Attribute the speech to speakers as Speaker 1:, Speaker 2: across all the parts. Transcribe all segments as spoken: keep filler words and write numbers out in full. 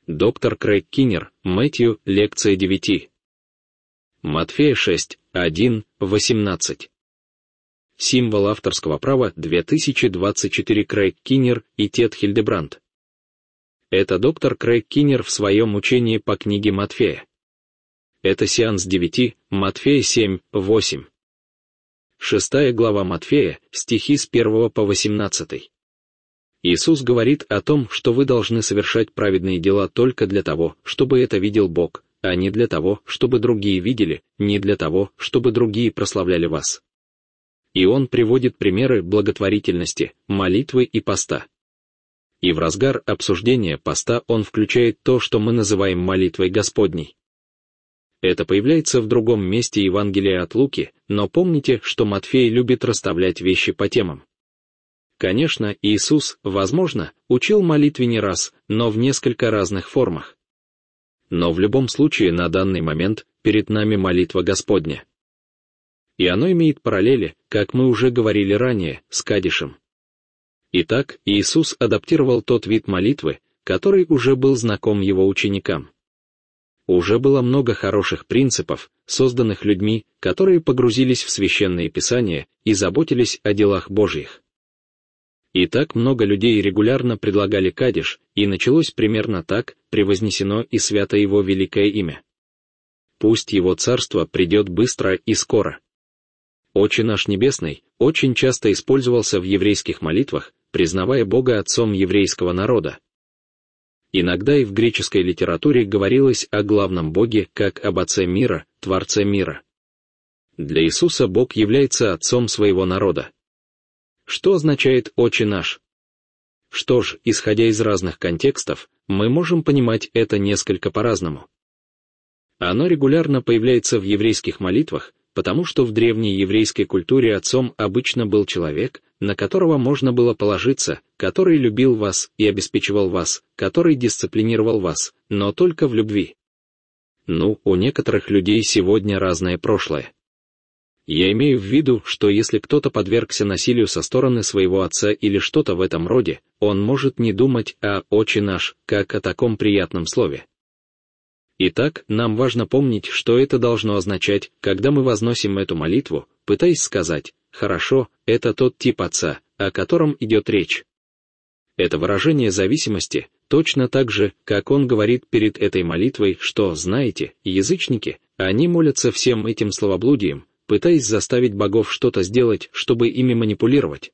Speaker 1: Доктор Крейг Киннер, Мэтью, лекция девять. Матфея шесть, один, восемнадцать. Символ авторского права две тысячи двадцать четыре. Крейг Киннер и Тед Хильдебранд. Это доктор Крейг Киннер в своем учении по книге Матфея. Это сеанс девять, Матфея семь, восемь. Шестая глава Матфея, стихи с первого по восемнадцатый. Иисус говорит о том, что вы должны совершать праведные дела только для того, чтобы это видел Бог, а не для того, чтобы другие видели, не для того, чтобы другие прославляли вас. И Он приводит примеры благотворительности, молитвы и поста. И в разгар обсуждения поста Он включает то, что мы называем молитвой Господней. Это появляется в другом месте Евангелия от Луки, но помните, что Матфей любит расставлять вещи по темам. Конечно, Иисус, возможно, учил молитве не раз, но в несколько разных формах. Но в любом случае на данный момент перед нами молитва Господня. И оно имеет параллели, как мы уже говорили ранее, с Кадишем. Итак, Иисус адаптировал тот вид молитвы, который уже был знаком его ученикам. Уже было много хороших принципов, созданных людьми, которые погрузились в священные писания и заботились о делах Божьих. И так много людей регулярно предлагали кадиш, и началось примерно так: превознесено и свято его великое имя. Пусть его царство придет быстро и скоро. «Отче наш небесный» очень часто использовался в еврейских молитвах, признавая Бога отцом еврейского народа. Иногда и в греческой литературе говорилось о главном Боге как об Отце мира, Творце мира. Для Иисуса Бог является отцом своего народа. Что означает «Отче наш»? Что ж, исходя из разных контекстов, мы можем понимать это несколько по-разному. Оно регулярно появляется в еврейских молитвах, потому что в древней еврейской культуре отцом обычно был человек, на которого можно было положиться, который любил вас и обеспечивал вас, который дисциплинировал вас, но только в любви. Ну, у некоторых людей сегодня разное прошлое. Я имею в виду, что если кто-то подвергся насилию со стороны своего отца или что-то в этом роде, он может не думать о «Отче наш» как о таком приятном слове. Итак, нам важно помнить, что это должно означать, когда мы возносим эту молитву, пытаясь сказать: «Хорошо, это тот тип отца, о котором идет речь». Это выражение зависимости, точно так же, как он говорит перед этой молитвой, что, знаете, язычники, они молятся всем этим словоблудием, пытаясь заставить богов что-то сделать, чтобы ими манипулировать.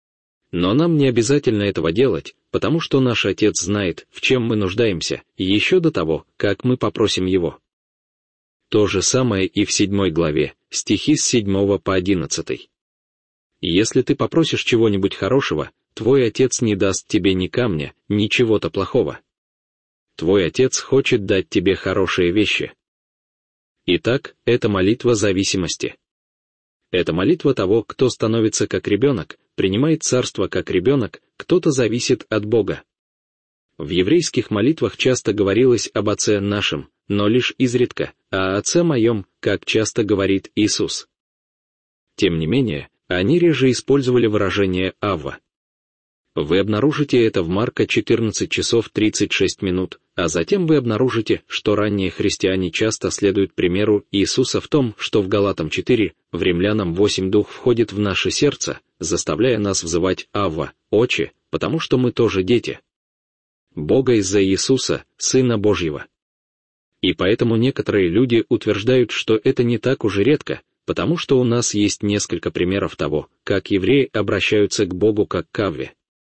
Speaker 1: Но нам не обязательно этого делать, потому что наш Отец знает, в чем мы нуждаемся, еще до того, как мы попросим Его. То же самое и в седьмой главе, стихи с седьмого по одиннадцатый. «Если ты попросишь чего-нибудь хорошего, твой Отец не даст тебе ни камня, ни чего-то плохого. Твой Отец хочет дать тебе хорошие вещи». Итак, это молитва зависимости. Это молитва того, кто становится как ребенок, принимает царство как ребенок, кто-то зависит от Бога. В еврейских молитвах часто говорилось об Отце нашем, но лишь изредка, а о Отце моем, как часто говорит Иисус. Тем не менее, они реже использовали выражение «Авва». Вы обнаружите это в Марка четырнадцать часов тридцать шесть минут, а затем вы обнаружите, что ранние христиане часто следуют примеру Иисуса в том, что в Галатам четыре, в Римлянам восемь Дух входит в наше сердце, заставляя нас взывать «Авва», «Отче», потому что мы тоже дети Бога из-за Иисуса, Сына Божьего. И поэтому некоторые люди утверждают, что это не так уж и редко, потому что у нас есть несколько примеров того, как евреи обращаются к Богу как к Авве.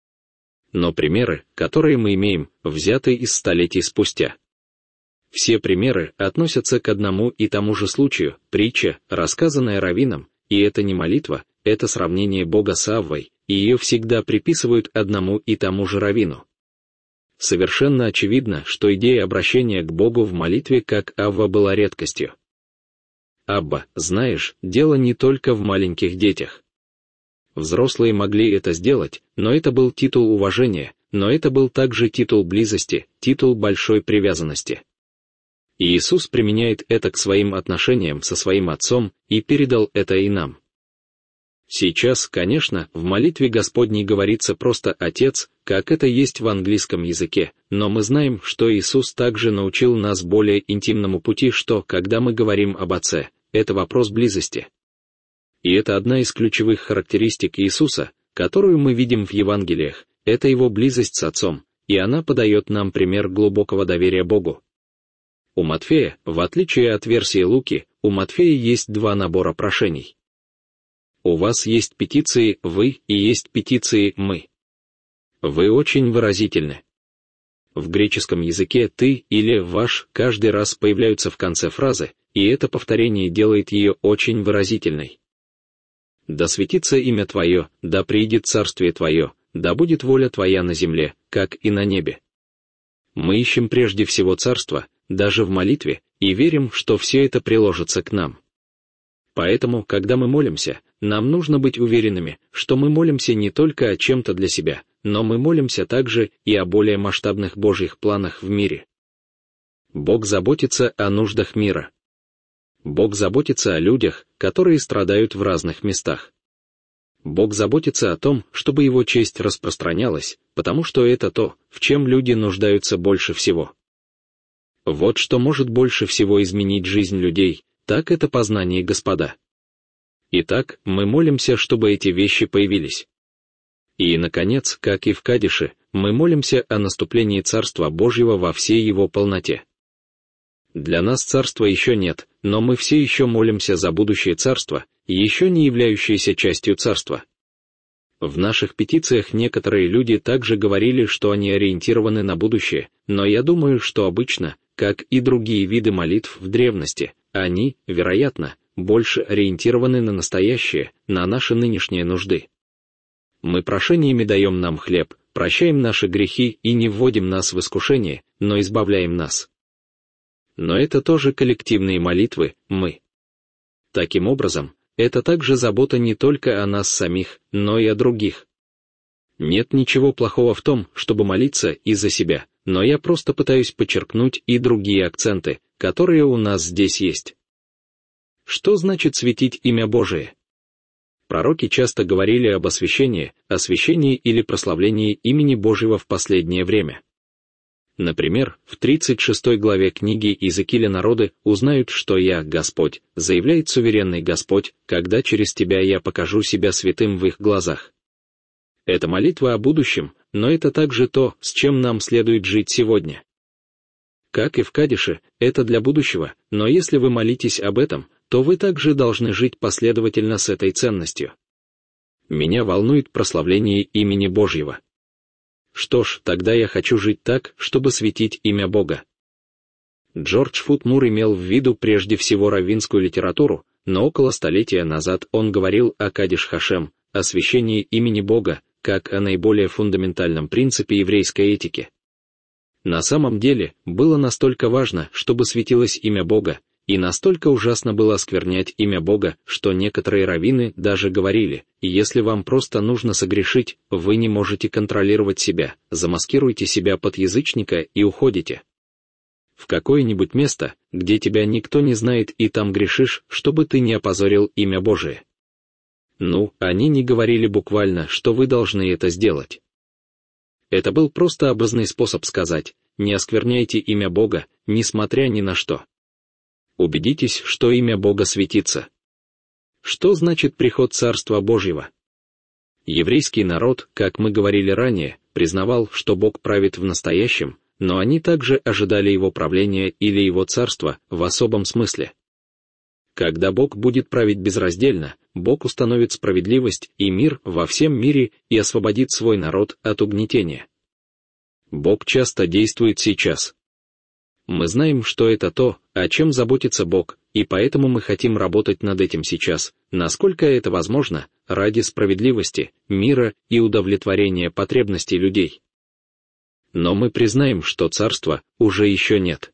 Speaker 1: Но примеры, которые мы имеем, взяты из столетий спустя. Все примеры относятся к одному и тому же случаю, притча, рассказанная раввином, и это не молитва, это сравнение Бога с Аввой, и ее всегда приписывают одному и тому же раввину. Совершенно очевидно, что идея обращения к Богу в молитве как Авва была редкостью. Абба, знаешь, дело не только в маленьких детях. Взрослые могли это сделать, но это был титул уважения, но это был также титул близости, титул большой привязанности. И Иисус применяет это к своим отношениям со своим Отцом и передал это и нам. Сейчас, конечно, в молитве Господней говорится просто «Отец», как это есть в английском языке, но мы знаем, что Иисус также научил нас более интимному пути, что, когда мы говорим об Отце, это вопрос близости. И это одна из ключевых характеристик Иисуса, которую мы видим в Евангелиях, это Его близость с Отцом, и она подает нам пример глубокого доверия Богу. У Матфея, в отличие от версии Луки, у Матфея есть два набора прошений. У вас есть петиции «вы» и есть петиции «мы». Вы очень выразительны. В греческом языке «ты» или «ваш» каждый раз появляются в конце фразы, и это повторение делает ее очень выразительной. «Да светится имя Твое, да приидет царствие Твое, да будет воля Твоя на земле, как и на небе». Мы ищем прежде всего царство, даже в молитве, и верим, что все это приложится к нам. Поэтому, когда мы молимся, нам нужно быть уверенными, что мы молимся не только о чем-то для себя, но мы молимся также и о более масштабных Божьих планах в мире. Бог заботится о нуждах мира. Бог заботится о людях, которые страдают в разных местах. Бог заботится о том, чтобы Его честь распространялась, потому что это то, в чем люди нуждаются больше всего. Вот что может больше всего изменить жизнь людей, так это познание Господа. Итак, мы молимся, чтобы эти вещи появились. И, наконец, как и в Кадише, мы молимся о наступлении Царства Божьего во всей его полноте. Для нас Царства еще нет, но мы все еще молимся за будущее Царство, еще не являющееся частью Царства. В наших петициях некоторые люди также говорили, что они ориентированы на будущее, но я думаю, что обычно, как и другие виды молитв в древности, они, вероятно, больше ориентированы на настоящее, на наши нынешние нужды. Мы прошениями даем нам хлеб, прощаем наши грехи и не вводим нас в искушение, но избавляем нас. Но это тоже коллективные молитвы, мы. Таким образом, это также забота не только о нас самих, но и о других. Нет ничего плохого в том, чтобы молиться и за себя, но я просто пытаюсь подчеркнуть и другие акценты, которые у нас здесь есть. Что значит светить имя Божие? Пророки часто говорили об освящении, освящении или прославлении имени Божьего в последнее время. Например, в тридцать шестой главе книги Иезекииля народы узнают, что «Я, Господь», заявляет суверенный Господь, когда через тебя я покажу себя святым в их глазах. Это молитва о будущем, но это также то, с чем нам следует жить сегодня. Как и в Кадише, это для будущего, но если вы молитесь об этом, то вы также должны жить последовательно с этой ценностью. Меня волнует прославление имени Божьего. Что ж, тогда я хочу жить так, чтобы светить имя Бога. Джордж Фут Мур имел в виду прежде всего раввинскую литературу, но около столетия назад он говорил о Кадиш Хашем, о священии имени Бога, как о наиболее фундаментальном принципе еврейской этики. На самом деле, было настолько важно, чтобы светилось имя Бога, и настолько ужасно было осквернять имя Бога, что некоторые раввины даже говорили: если вам просто нужно согрешить, вы не можете контролировать себя, замаскируйте себя под язычника и уходите в какое-нибудь место, где тебя никто не знает, и там грешишь, чтобы ты не опозорил имя Божие. Ну, они не говорили буквально, что вы должны это сделать. Это был просто образный способ сказать: не оскверняйте имя Бога, несмотря ни на что. Убедитесь, что имя Бога светится. Что значит приход Царства Божьего? Еврейский народ, как мы говорили ранее, признавал, что Бог правит в настоящем, но они также ожидали Его правления или Его царства в особом смысле. Когда Бог будет править безраздельно, Бог установит справедливость и мир во всем мире и освободит свой народ от угнетения. Бог часто действует сейчас. Мы знаем, что это то, о чем заботится Бог, и поэтому мы хотим работать над этим сейчас, насколько это возможно, ради справедливости, мира и удовлетворения потребностей людей. Но мы признаем, что царства уже еще нет.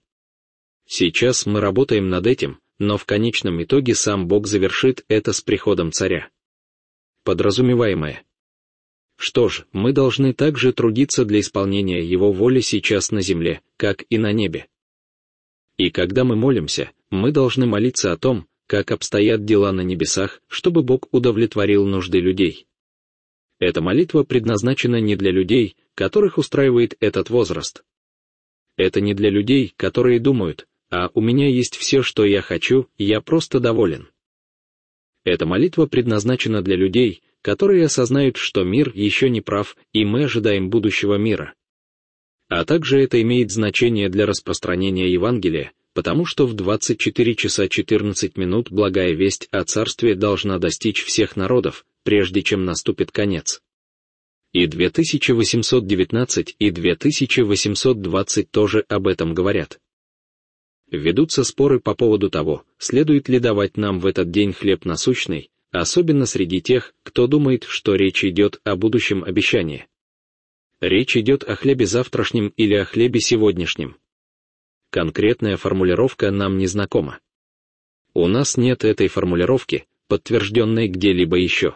Speaker 1: Сейчас мы работаем над этим, но в конечном итоге сам Бог завершит это с приходом царя. Подразумеваемое. Что ж, мы должны также трудиться для исполнения Его воли сейчас на земле, как и на небе. И когда мы молимся, мы должны молиться о том, как обстоят дела на небесах, чтобы Бог удовлетворил нужды людей. Эта молитва предназначена не для людей, которых устраивает этот возраст. Это не для людей, которые думают: «А у меня есть все, что я хочу, я просто доволен». Эта молитва предназначена для людей, которые осознают, что мир еще не прав, и мы ожидаем будущего мира. А также это имеет значение для распространения Евангелия, потому что в двадцать четыре часа четырнадцать минут благая весть о Царстве должна достичь всех народов, прежде чем наступит конец. И две тысячи восемьсот девятнадцать и две тысячи восемьсот двадцать тоже об этом говорят. Ведутся споры по поводу того, следует ли давать нам в этот день хлеб насущный, особенно среди тех, кто думает, что речь идет о будущем обещании. Речь идет о хлебе завтрашнем или о хлебе сегодняшнем. Конкретная формулировка нам не знакома. У нас нет этой формулировки, подтвержденной где-либо еще.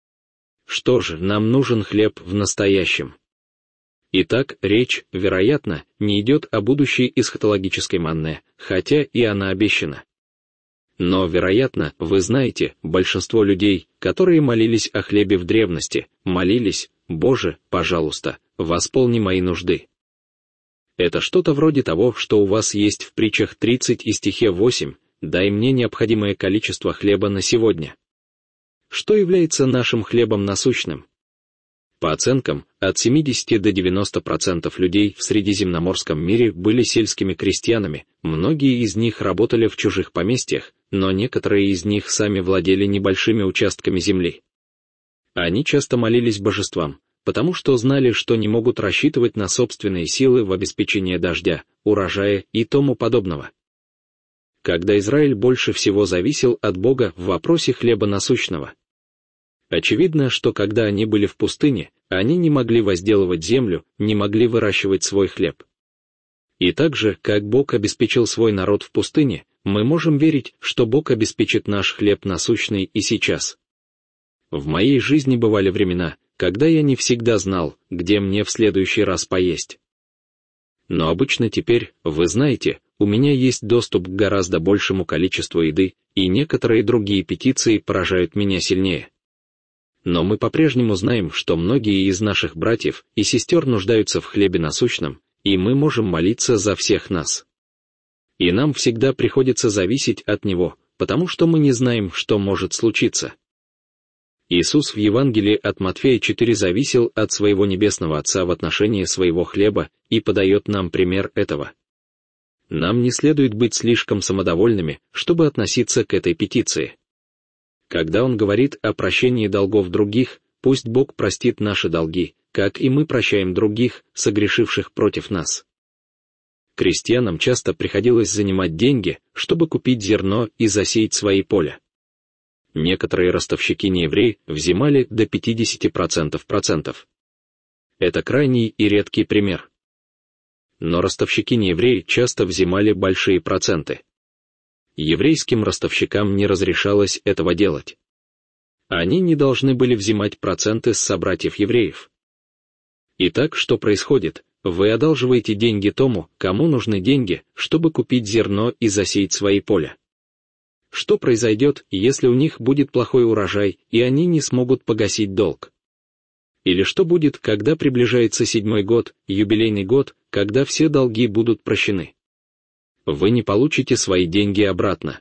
Speaker 1: Что же, нам нужен хлеб в настоящем. Итак, речь, вероятно, не идет о будущей эсхатологической манне, хотя и она обещана. Но, вероятно, вы знаете, большинство людей, которые молились о хлебе в древности, молились: «Боже, пожалуйста, восполни мои нужды». Это что-то вроде того, что у вас есть в притчах тридцать и стихе восемь: «Дай мне необходимое количество хлеба на сегодня». Что является нашим хлебом насущным? По оценкам, от семидесяти до девяноста процентов людей в средиземноморском мире были сельскими крестьянами, многие из них работали в чужих поместьях, но некоторые из них сами владели небольшими участками земли. Они часто молились божествам, потому что знали, что не могут рассчитывать на собственные силы в обеспечении дождя, урожая и тому подобного. Когда Израиль больше всего зависел от Бога в вопросе хлеба насущного? Очевидно, что когда они были в пустыне, они не могли возделывать землю, не могли выращивать свой хлеб. И так же, как Бог обеспечил свой народ в пустыне, мы можем верить, что Бог обеспечит наш хлеб насущный и сейчас. В моей жизни бывали времена, когда я не всегда знал, где мне в следующий раз поесть. Но обычно теперь, вы знаете, у меня есть доступ к гораздо большему количеству еды, и некоторые другие петиции поражают меня сильнее. Но мы по-прежнему знаем, что многие из наших братьев и сестер нуждаются в хлебе насущном, и мы можем молиться за всех нас. И нам всегда приходится зависеть от Него, потому что мы не знаем, что может случиться. Иисус в Евангелии от Матфея четыре зависел от своего Небесного Отца в отношении своего хлеба и подает нам пример этого. Нам не следует быть слишком самодовольными, чтобы относиться к этой петиции. Когда он говорит о прощении долгов других, пусть Бог простит наши долги, как и мы прощаем других, согрешивших против нас. Крестьянам часто приходилось занимать деньги, чтобы купить зерно и засеять свои поля. Некоторые ростовщики-неевреи взимали до пятидесяти процентов процентов. Это крайний и редкий пример. Но ростовщики-неевреи часто взимали большие проценты. Еврейским ростовщикам не разрешалось этого делать. Они не должны были взимать проценты с собратьев-евреев. Итак, что происходит? Вы одалживаете деньги тому, кому нужны деньги, чтобы купить зерно и засеять свои поля. Что произойдет, если у них будет плохой урожай, и они не смогут погасить долг? Или что будет, когда приближается седьмой год, юбилейный год, когда все долги будут прощены? Вы не получите свои деньги обратно.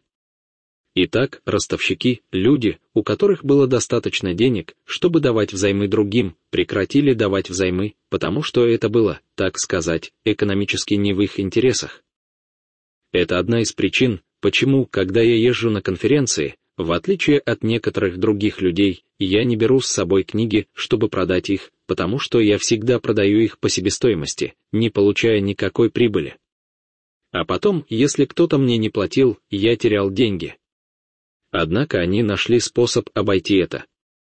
Speaker 1: Итак, ростовщики, люди, у которых было достаточно денег, чтобы давать взаймы другим, прекратили давать взаймы, потому что это было, так сказать, экономически не в их интересах. Это одна из причин, почему, когда я езжу на конференции, в отличие от некоторых других людей, я не беру с собой книги, чтобы продать их, потому что я всегда продаю их по себестоимости, не получая никакой прибыли. А потом, если кто-то мне не платил, я терял деньги. Однако они нашли способ обойти это.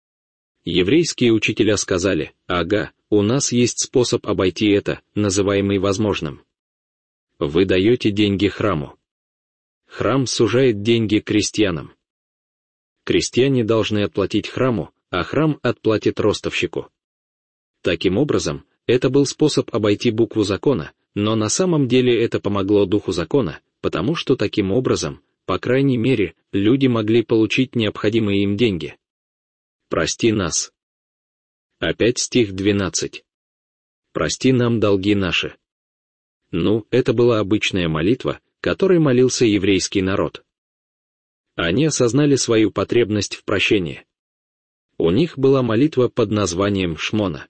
Speaker 1: Еврейские учителя сказали: «Ага, у нас есть способ обойти это, называемый возможным. Вы даете деньги храму. Храм сужает деньги крестьянам. Крестьяне должны отплатить храму, а храм отплатит ростовщику». Таким образом, это был способ обойти букву закона, но на самом деле это помогло духу закона, потому что таким образом по крайней мере, люди могли получить необходимые им деньги. Прости нас. Опять стих двенадцать. Прости нам долги наши. Ну, это была обычная молитва, которой молился еврейский народ. Они осознали свою потребность в прощении. У них была молитва под названием Шмона.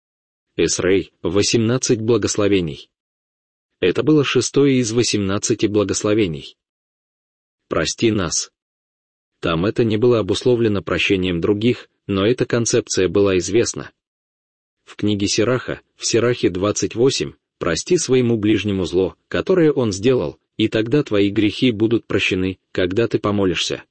Speaker 1: Эсрей, восемнадцать благословений. Это было шестое из восемнадцати благословений. Прости нас. Там это не было обусловлено прощением других, но эта концепция была известна. В книге Сираха, в Сирахе двадцать восемь, «Прости своему ближнему зло, которое он сделал, и тогда твои грехи будут прощены, когда ты помолишься».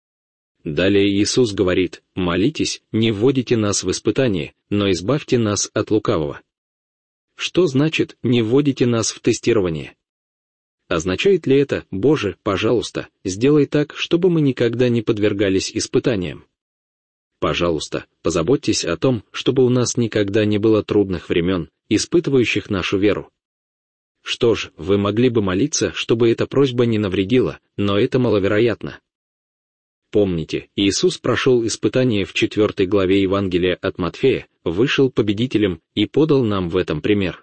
Speaker 1: Далее Иисус говорит: «Молитесь, не вводите нас в испытание, но избавьте нас от лукавого». Что значит «не вводите нас в тестирование»? Означает ли это: «Боже, пожалуйста, сделай так, чтобы мы никогда не подвергались испытаниям»? Пожалуйста, позаботьтесь о том, чтобы у нас никогда не было трудных времен, испытывающих нашу веру. Что ж, вы могли бы молиться, чтобы эта просьба не навредила, но это маловероятно. Помните, Иисус прошел испытание в четвертой главе Евангелия от Матфея, вышел победителем и подал нам в этом пример.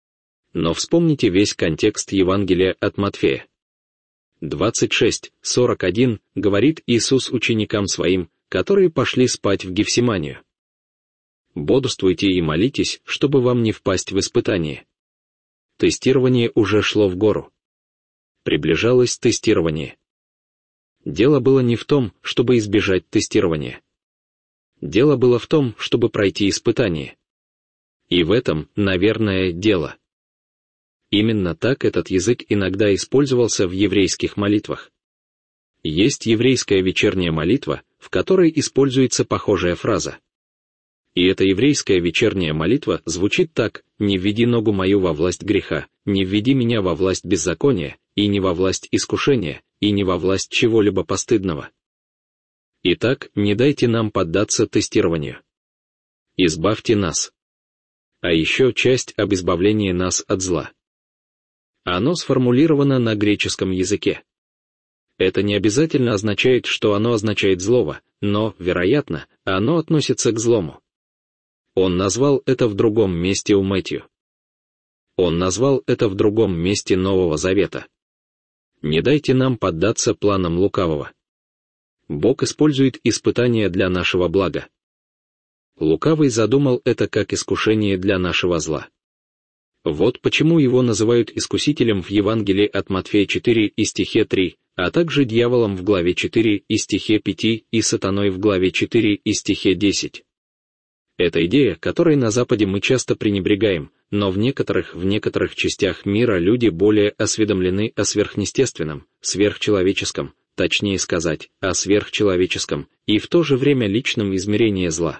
Speaker 1: Но вспомните весь контекст Евангелия от Матфея. двадцать шесть сорок один говорит Иисус ученикам своим, которые пошли спать в Гефсиманию: «Бодрствуйте и молитесь, чтобы вам не впасть в испытание». Тестирование уже шло в гору. Приближалось тестирование. Дело было не в том, чтобы избежать тестирования. Дело было в том, чтобы пройти испытание. И в этом, наверное, дело. Именно так этот язык иногда использовался в еврейских молитвах. Есть еврейская вечерняя молитва, в которой используется похожая фраза. И эта еврейская вечерняя молитва звучит так: «Не введи ногу мою во власть греха, не введи меня во власть беззакония, и не во власть искушения, и не во власть чего-либо постыдного». Итак, не дайте нам поддаться тестированию. Избавьте нас. А еще часть об избавлении нас от зла. Оно сформулировано на греческом языке. Это не обязательно означает, что оно означает злого, но, вероятно, оно относится к злому. Он назвал это в другом месте у Мэтью. Он назвал это в другом месте Нового Завета. Не дайте нам поддаться планам лукавого. Бог использует испытания для нашего блага. Лукавый задумал это как искушение для нашего зла. Вот почему его называют искусителем в Евангелии от Матфея четыре и стихе три, а также дьяволом в главе четыре и стихе пять и сатаной в главе четыре и стихе десять. Это идея, которой на Западе мы часто пренебрегаем, но в некоторых, в некоторых частях мира люди более осведомлены о сверхъестественном, сверхчеловеческом, точнее сказать, о сверхчеловеческом, и в то же время личном измерении зла.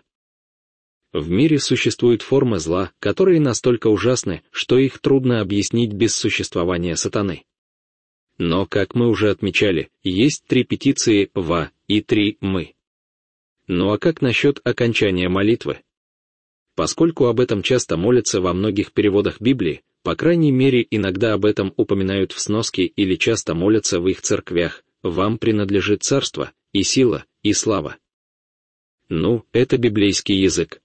Speaker 1: В мире существуют формы зла, которые настолько ужасны, что их трудно объяснить без существования сатаны. Но, как мы уже отмечали, есть три петиции «Ва» и три «Мы». Ну а как насчет окончания молитвы? Поскольку об этом часто молятся во многих переводах Библии, по крайней мере иногда об этом упоминают в сноске или часто молятся в их церквях: «Вам принадлежит царство, и сила, и слава». Ну, это библейский язык.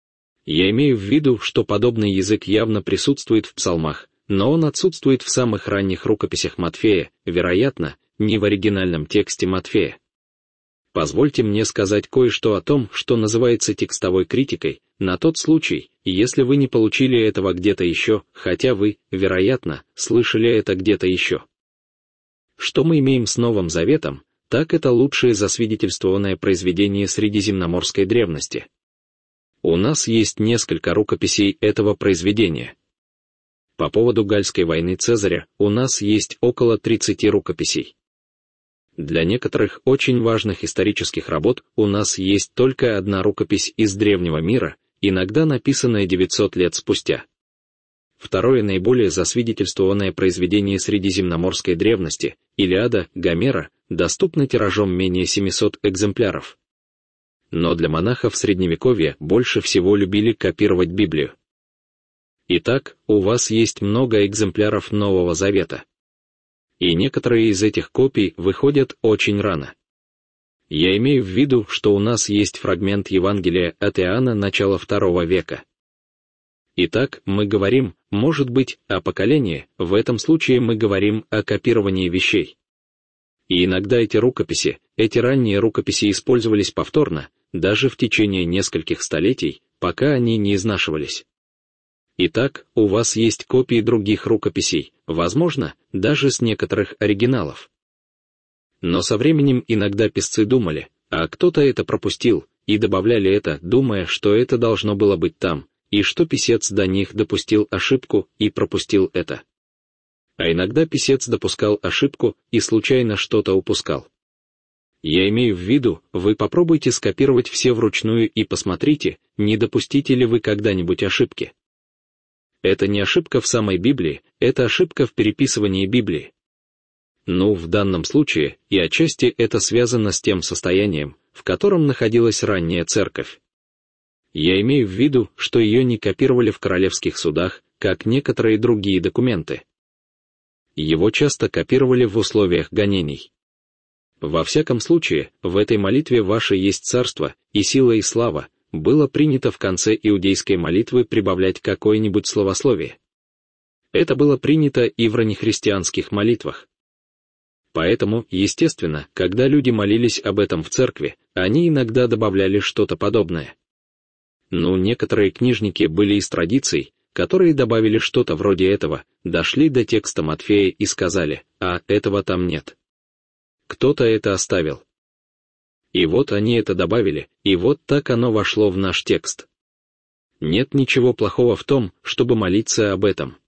Speaker 1: Я имею в виду, что подобный язык явно присутствует в псалмах, но он отсутствует в самых ранних рукописях Матфея, вероятно, не в оригинальном тексте Матфея. Позвольте мне сказать кое-что о том, что называется текстовой критикой, на тот случай, если вы не получили этого где-то еще, хотя вы, вероятно, слышали это где-то еще. Что мы имеем с Новым Заветом, так это лучшее засвидетельствованное произведение средиземноморской древности. У нас есть несколько рукописей этого произведения. По поводу Гальской войны Цезаря у нас есть около тридцати рукописей. Для некоторых очень важных исторических работ у нас есть только одна рукопись из древнего мира, иногда написанная девятьсот лет спустя. Второе наиболее засвидетельствованное произведение средиземноморской древности, Илиада, Гомера, доступно тиражом менее семисот экземпляров. Но для монахов Средневековья больше всего любили копировать Библию. Итак, у вас есть много экземпляров Нового Завета. И некоторые из этих копий выходят очень рано. Я имею в виду, что у нас есть фрагмент Евангелия от Иоанна начала второго века. Итак, мы говорим, может быть, о поколении, в этом случае мы говорим о копировании вещей. И иногда эти рукописи, эти ранние рукописи использовались повторно, даже в течение нескольких столетий, пока они не изнашивались. Итак, у вас есть копии других рукописей, возможно, даже с некоторых оригиналов. Но со временем иногда писцы думали, а кто-то это пропустил, и добавляли это, думая, что это должно было быть там, и что писец до них допустил ошибку и пропустил это. А иногда писец допускал ошибку и случайно что-то упускал. Я имею в виду, вы попробуйте скопировать все вручную и посмотрите, не допустите ли вы когда-нибудь ошибки. Это не ошибка в самой Библии, это ошибка в переписывании Библии. Ну, в данном случае, и отчасти это связано с тем состоянием, в котором находилась ранняя церковь. Я имею в виду, что ее не копировали в королевских судах, как некоторые другие документы. Его часто копировали в условиях гонений. Во всяком случае, в этой молитве «Ваше есть царство, и сила и слава» было принято в конце иудейской молитвы прибавлять какое-нибудь словословие. Это было принято и в раннехристианских молитвах. Поэтому, естественно, когда люди молились об этом в церкви, они иногда добавляли что-то подобное. Ну, некоторые книжники были из традиций, которые добавили что-то вроде этого, дошли до текста Матфея и сказали, а этого там нет. Кто-то это оставил. И вот они это добавили, и вот так оно вошло в наш текст. Нет ничего плохого в том, чтобы молиться об этом.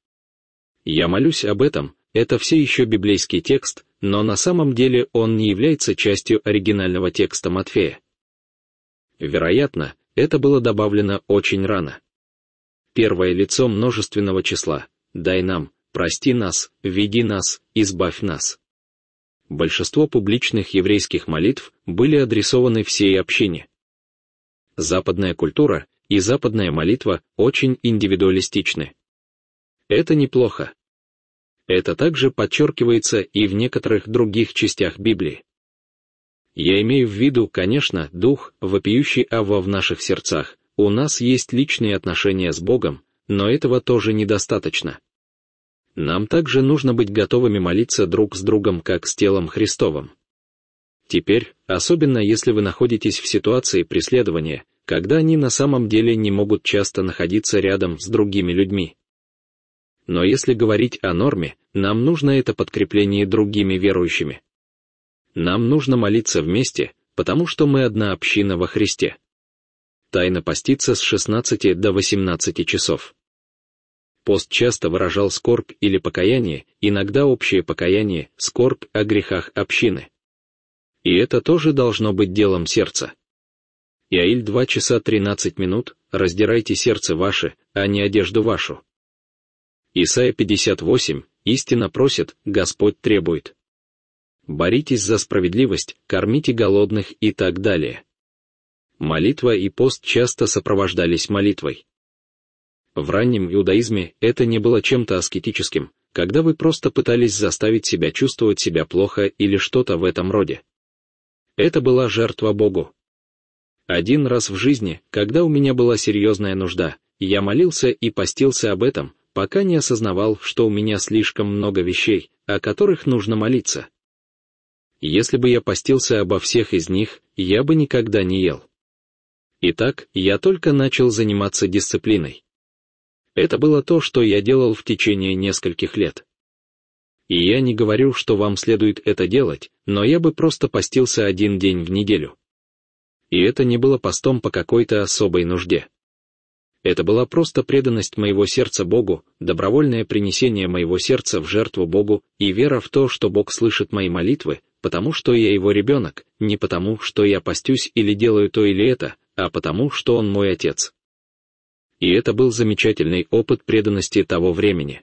Speaker 1: Я молюсь об этом, это все еще библейский текст, но на самом деле он не является частью оригинального текста Матфея. Вероятно, это было добавлено очень рано. Первое лицо множественного числа «дай нам», «прости нас», «веди нас», «избавь нас». Большинство публичных еврейских молитв были адресованы всей общине. Западная культура и западная молитва очень индивидуалистичны. Это неплохо. Это также подчеркивается и в некоторых других частях Библии. Я имею в виду, конечно, дух, вопиющий Авва в наших сердцах. У нас есть личные отношения с Богом, но этого тоже недостаточно. Нам также нужно быть готовыми молиться друг с другом, как с телом Христовым. Теперь, особенно если вы находитесь в ситуации преследования, когда они на самом деле не могут часто находиться рядом с другими людьми. Но если говорить о норме, нам нужно это подкрепление другими верующими. Нам нужно молиться вместе, потому что мы одна община во Христе. Тайно поститься с шестнадцати до восемнадцати часов. Пост часто выражал скорбь или покаяние, иногда общее покаяние, скорбь о грехах общины. И это тоже должно быть делом сердца. Иаиль два часа тринадцать минут, раздирайте сердце ваше, а не одежду вашу. Исайя пятьдесят восемь, истина просит, Господь требует. Боритесь за справедливость, кормите голодных и так далее. Молитва и пост часто сопровождались молитвой. В раннем иудаизме это не было чем-то аскетическим, когда вы просто пытались заставить себя чувствовать себя плохо или что-то в этом роде. Это была жертва Богу. Один раз в жизни, когда у меня была серьезная нужда, я молился и постился об этом, пока не осознавал, что у меня слишком много вещей, о которых нужно молиться. Если бы я постился обо всех из них, я бы никогда не ел. Итак, я только начал заниматься дисциплиной. Это было то, что я делал в течение нескольких лет. И я не говорю, что вам следует это делать, но я бы просто постился один день в неделю. И это не было постом по какой-то особой нужде. Это была просто преданность моего сердца Богу, добровольное принесение моего сердца в жертву Богу и вера в то, что Бог слышит мои молитвы, потому что я его ребенок, не потому, что я постюсь или делаю то или это, а потому, что он мой отец. И это был замечательный опыт преданности того времени.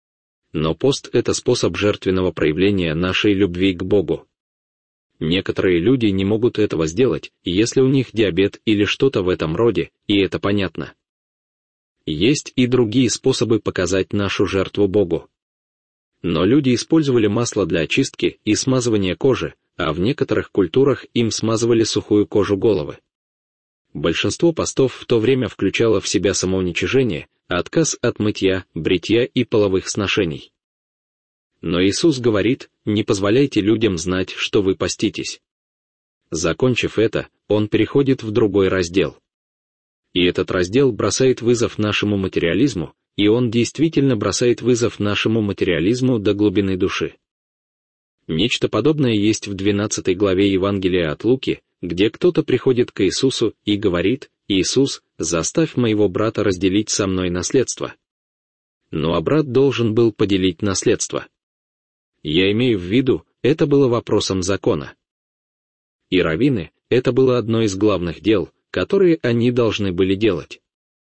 Speaker 1: Но пост — это способ жертвенного проявления нашей любви к Богу. Некоторые люди не могут этого сделать, если у них диабет или что-то в этом роде, и это понятно. Есть и другие способы показать нашу жертву Богу. Но люди использовали масло для очистки и смазывания кожи, а в некоторых культурах им смазывали сухую кожу головы. Большинство постов в то время включало в себя самоуничижение, отказ от мытья, бритья и половых сношений. Но Иисус говорит: не позволяйте людям знать, что вы поститесь. Закончив это, он переходит в другой раздел. И этот раздел бросает вызов нашему материализму, и он действительно бросает вызов нашему материализму до глубины души. Нечто подобное есть в двенадцатой главе Евангелия от Луки, где кто-то приходит к Иисусу и говорит: «Иисус, заставь моего брата разделить со мной наследство». Ну а брат должен был поделить наследство. Я имею в виду, это было вопросом закона. И раввины, это было одно из главных дел, которые они должны были делать.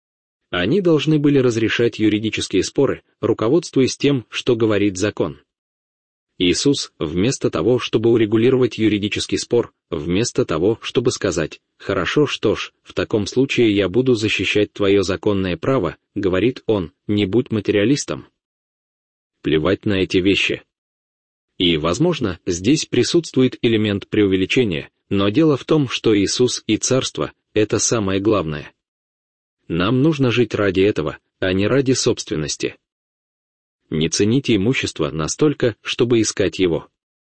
Speaker 1: Они должны были разрешать юридические споры, руководствуясь тем, что говорит закон. Иисус, вместо того, чтобы урегулировать юридический спор, вместо того, чтобы сказать: «Хорошо, что ж, в таком случае я буду защищать твое законное право», говорит он: «Не будь материалистом». Плевать на эти вещи. И, возможно, здесь присутствует элемент преувеличения, но дело в том, что Иисус и Царство — это самое главное. Нам нужно жить ради этого, а не ради собственности. Не цените имущество настолько, чтобы искать его.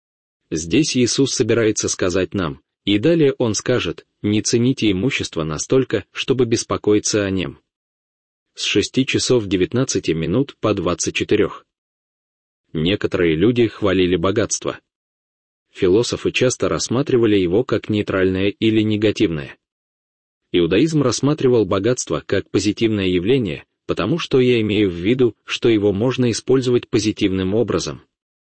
Speaker 1: Здесь Иисус собирается сказать нам, и далее Он скажет: не цените имущество настолько, чтобы беспокоиться о нем. С шести часов девятнадцати минут по двадцать четыре. Некоторые люди хвалили богатство. Философы часто рассматривали его как нейтральное или негативное. Иудаизм рассматривал богатство как позитивное явление, потому что я имею в виду, что его можно использовать позитивным образом.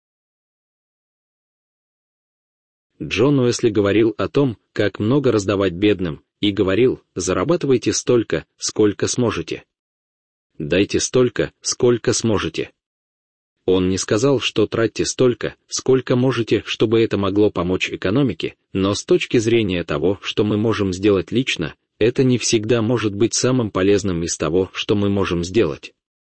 Speaker 1: Джон Уэсли говорил о том, как много раздавать бедным, и говорил: зарабатывайте столько, сколько сможете. Дайте столько, сколько сможете. Он не сказал, что тратьте столько, сколько можете, чтобы это могло помочь экономике, но с точки зрения того, что мы можем сделать лично, это не всегда может быть самым полезным из того, что мы можем сделать.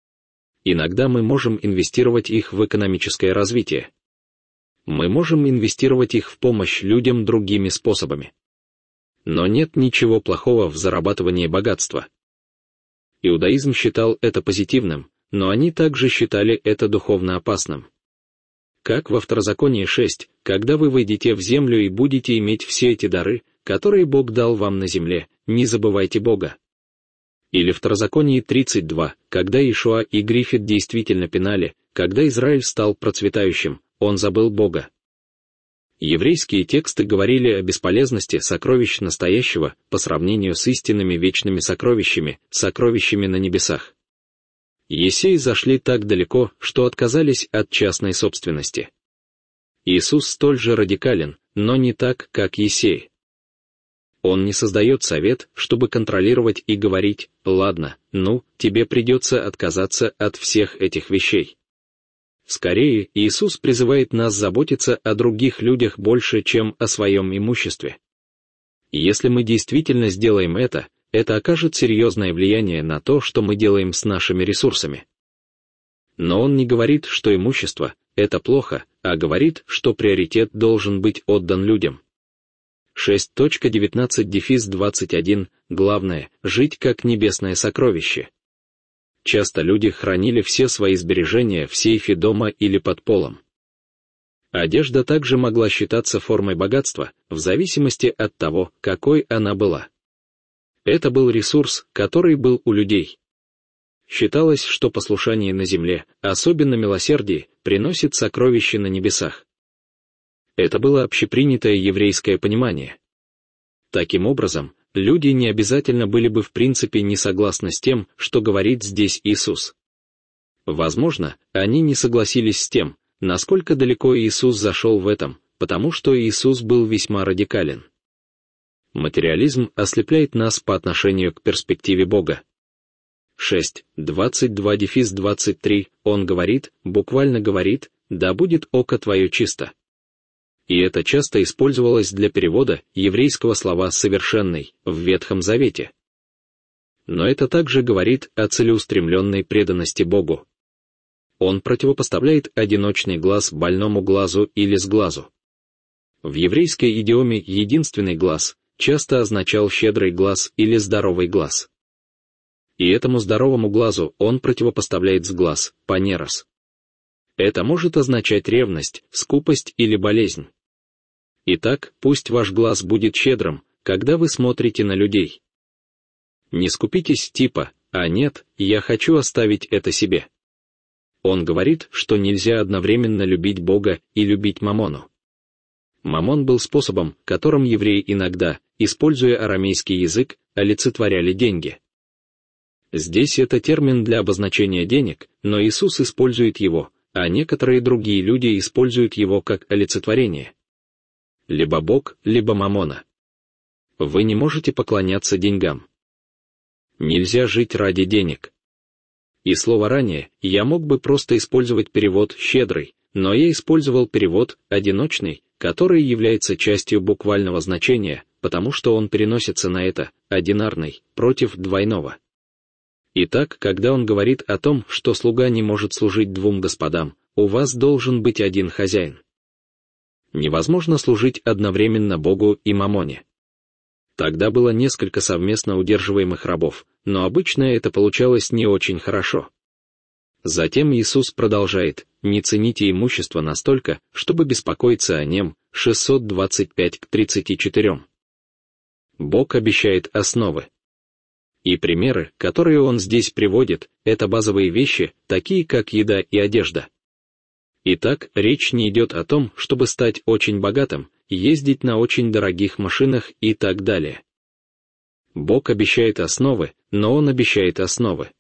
Speaker 1: Иногда мы можем инвестировать их в экономическое развитие. Мы можем инвестировать их в помощь людям другими способами. Но нет ничего плохого в зарабатывании богатства. Иудаизм считал это позитивным, но они также считали это духовно опасным. Как во Второзаконии шесть, когда вы войдете в землю и будете иметь все эти дары, которые Бог дал вам на земле, не забывайте Бога. Или в Второзаконии тридцать два, когда Иешуа и Гриффит действительно пинали: когда Израиль стал процветающим, он забыл Бога. Еврейские тексты говорили о бесполезности сокровищ настоящего по сравнению с истинными вечными сокровищами, сокровищами на небесах. Есеи зашли так далеко, что отказались от частной собственности. Иисус столь же радикален, но не так, как Есеи. Он не создает совет, чтобы контролировать и говорить: «Ладно, ну, тебе придется отказаться от всех этих вещей». Скорее, Иисус призывает нас заботиться о других людях больше, чем о своем имуществе. Если мы действительно сделаем это, это окажет серьезное влияние на то, что мы делаем с нашими ресурсами. Но он не говорит, что имущество — это плохо, а говорит, что приоритет должен быть отдан людям. шесть девятнадцать двадцать один. Главное — жить как небесное сокровище. Часто люди хранили все свои сбережения в сейфе дома или под полом. Одежда также могла считаться формой богатства, в зависимости от того, какой она была. Это был ресурс, который был у людей. Считалось, что послушание на земле, особенно милосердие, приносит сокровища на небесах. Это было общепринятое еврейское понимание. Таким образом, люди не обязательно были бы в принципе не согласны с тем, что говорит здесь Иисус. Возможно, они не согласились с тем, насколько далеко Иисус зашел в этом, потому что Иисус был весьма радикален. Материализм ослепляет нас по отношению к перспективе Бога. шесть двадцать два двадцать три. Он говорит, буквально говорит: «Да будет око твое чисто». И это часто использовалось для перевода еврейского слова «совершенный» в Ветхом Завете. Но это также говорит о целеустремленной преданности Богу. Он противопоставляет одиночный глаз больному глазу или сглазу. В еврейской идиоме единственный глаз часто означал щедрый глаз или здоровый глаз. И этому здоровому глазу он противопоставляет сглаз, панерос. Это может означать ревность, скупость или болезнь. Итак, пусть ваш глаз будет щедрым, когда вы смотрите на людей. Не скупитесь типа «а нет, я хочу оставить это себе». Он говорит, что нельзя одновременно любить Бога и любить мамону. Мамон был способом, которым евреи иногда, используя арамейский язык, олицетворяли деньги. Здесь это термин для обозначения денег, но Иисус использует его, а некоторые другие люди используют его как олицетворение. Либо Бог, либо мамона. Вы не можете поклоняться деньгам. Нельзя жить ради денег. И слово ранее я мог бы просто использовать перевод «щедрый», но я использовал перевод «одиночный», который является частью буквального значения, потому что он переносится на это, одинарный, против двойного. Итак, когда он говорит о том, что слуга не может служить двум господам, у вас должен быть один хозяин. Невозможно служить одновременно Богу и мамоне. Тогда было несколько совместно удерживаемых рабов, но обычно это получалось не очень хорошо. Затем Иисус продолжает: «Не цените имущество настолько, чтобы беспокоиться о нем», шестьсот двадцать пять к тридцати четырем. Бог обещает основы. И примеры, которые он здесь приводит, это базовые вещи, такие как еда и одежда. Итак, речь не идет о том, чтобы стать очень богатым, ездить на очень дорогих машинах и так далее. Бог обещает основы, но Он обещает основы.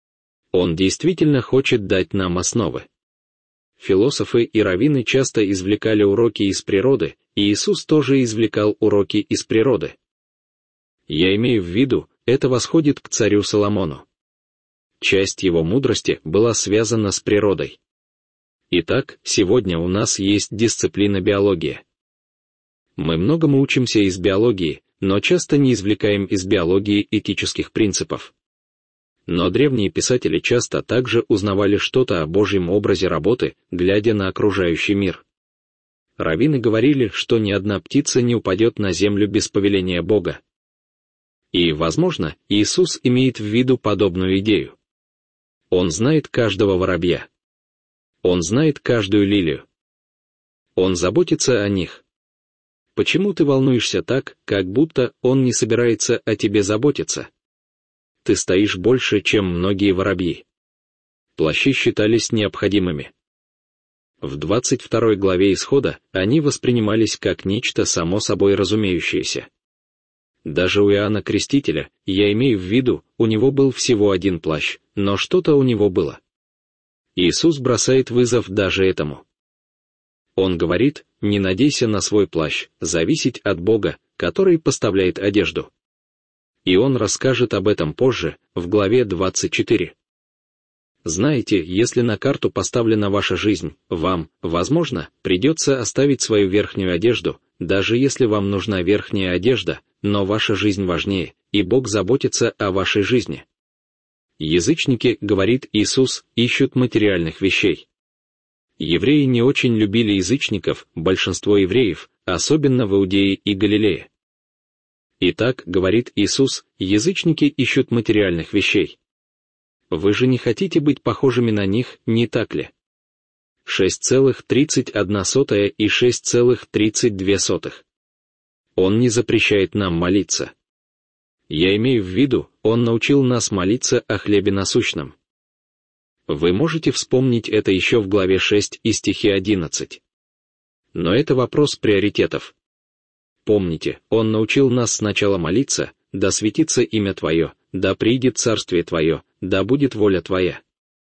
Speaker 1: Он действительно хочет дать нам основы. Философы и раввины часто извлекали уроки из природы, и Иисус тоже извлекал уроки из природы. Я имею в виду, это восходит к царю Соломону. Часть его мудрости была связана с природой. Итак, сегодня у нас есть дисциплина биология. Мы многому учимся из биологии, но часто не извлекаем из биологии этических принципов. Но древние писатели часто также узнавали что-то о Божьем образе работы, глядя на окружающий мир. Раввины говорили, что ни одна птица не упадет на землю без повеления Бога. И, возможно, Иисус имеет в виду подобную идею. Он знает каждого воробья. Он знает каждую лилию. Он заботится о них. Почему ты волнуешься так, как будто он не собирается о тебе заботиться? Ты стоишь больше, чем многие воробьи. Плащи считались необходимыми. В двадцать второй главе Исхода они воспринимались как нечто само собой разумеющееся. Даже у Иоанна Крестителя, я имею в виду, у него был всего один плащ, но что-то у него было. Иисус бросает вызов даже этому. Он говорит: не надейся на свой плащ, зависеть от Бога, который поставляет одежду. И он расскажет об этом позже, в главе двадцать четыре. Знаете, если на карту поставлена ваша жизнь, вам, возможно, придется оставить свою верхнюю одежду, даже если вам нужна верхняя одежда, но ваша жизнь важнее, и Бог заботится о вашей жизни. Язычники, говорит Иисус, ищут материальных вещей. Евреи не очень любили язычников, большинство евреев, особенно в Иудее и Галилее. Итак, говорит Иисус, язычники ищут материальных вещей. Вы же не хотите быть похожими на них, не так ли? шесть целых тридцать одна сотая и шесть целых тридцать две сотых. Он не запрещает нам молиться. Я имею в виду, Он научил нас молиться о хлебе насущном. Вы можете вспомнить это еще в главе шесть и стихе одиннадцать. Но это вопрос приоритетов. Помните, Он научил нас сначала молиться: «Да светится имя Твое, да придет царствие Твое, да будет воля Твоя».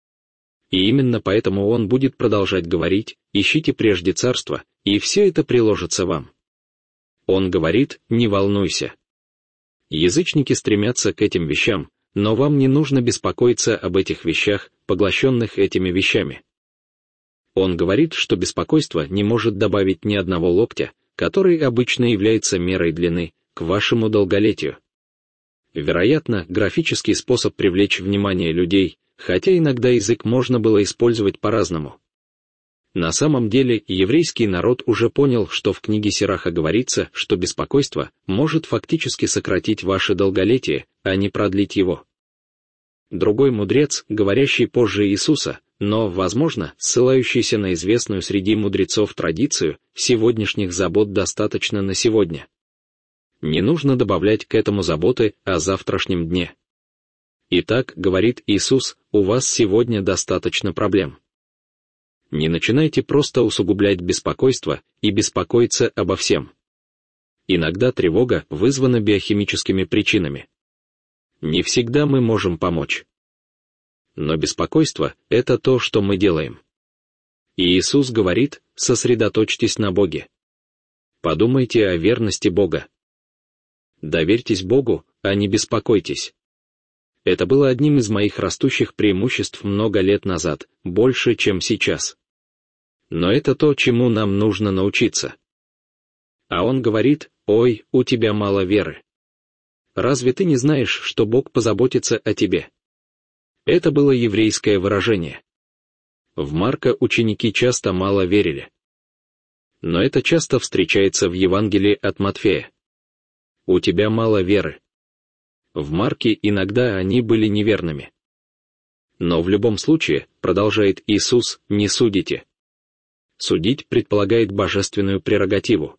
Speaker 1: И именно поэтому Он будет продолжать говорить: «Ищите прежде царство, и все это приложится вам». Он говорит: «Не волнуйся». Язычники стремятся к этим вещам, но вам не нужно беспокоиться об этих вещах, поглощенных этими вещами. Он говорит, что беспокойство не может добавить ни одного локтя, который обычно является мерой длины, к вашему долголетию. Вероятно, графический способ привлечь внимание людей, хотя иногда язык можно было использовать по-разному. На самом деле, еврейский народ уже понял, что в книге Сираха говорится, что беспокойство может фактически сократить ваше долголетие, а не продлить его. Другой мудрец, говорящий позже Иисуса, но, возможно, ссылающийся на известную среди мудрецов традицию, сегодняшних забот достаточно на сегодня. Не нужно добавлять к этому заботы о завтрашнем дне. Итак, говорит Иисус, у вас сегодня достаточно проблем. Не начинайте просто усугублять беспокойство и беспокоиться обо всем. Иногда тревога вызвана биохимическими причинами. Не всегда мы можем помочь. Но беспокойство — это то, что мы делаем. И Иисус говорит, сосредоточьтесь на Боге. Подумайте о верности Бога. Доверьтесь Богу, а не беспокойтесь. Это было одним из моих растущих преимуществ много лет назад, больше, чем сейчас. Но это то, чему нам нужно научиться. А он говорит, ой, у тебя мало веры. Разве ты не знаешь, что Бог позаботится о тебе? Это было еврейское выражение. В Марка ученики часто мало верили. Но это часто встречается в Евангелии от Матфея. У тебя мало веры. В Марке иногда они были неверными. Но в любом случае, продолжает Иисус, не судите. Судить предполагает божественную прерогативу.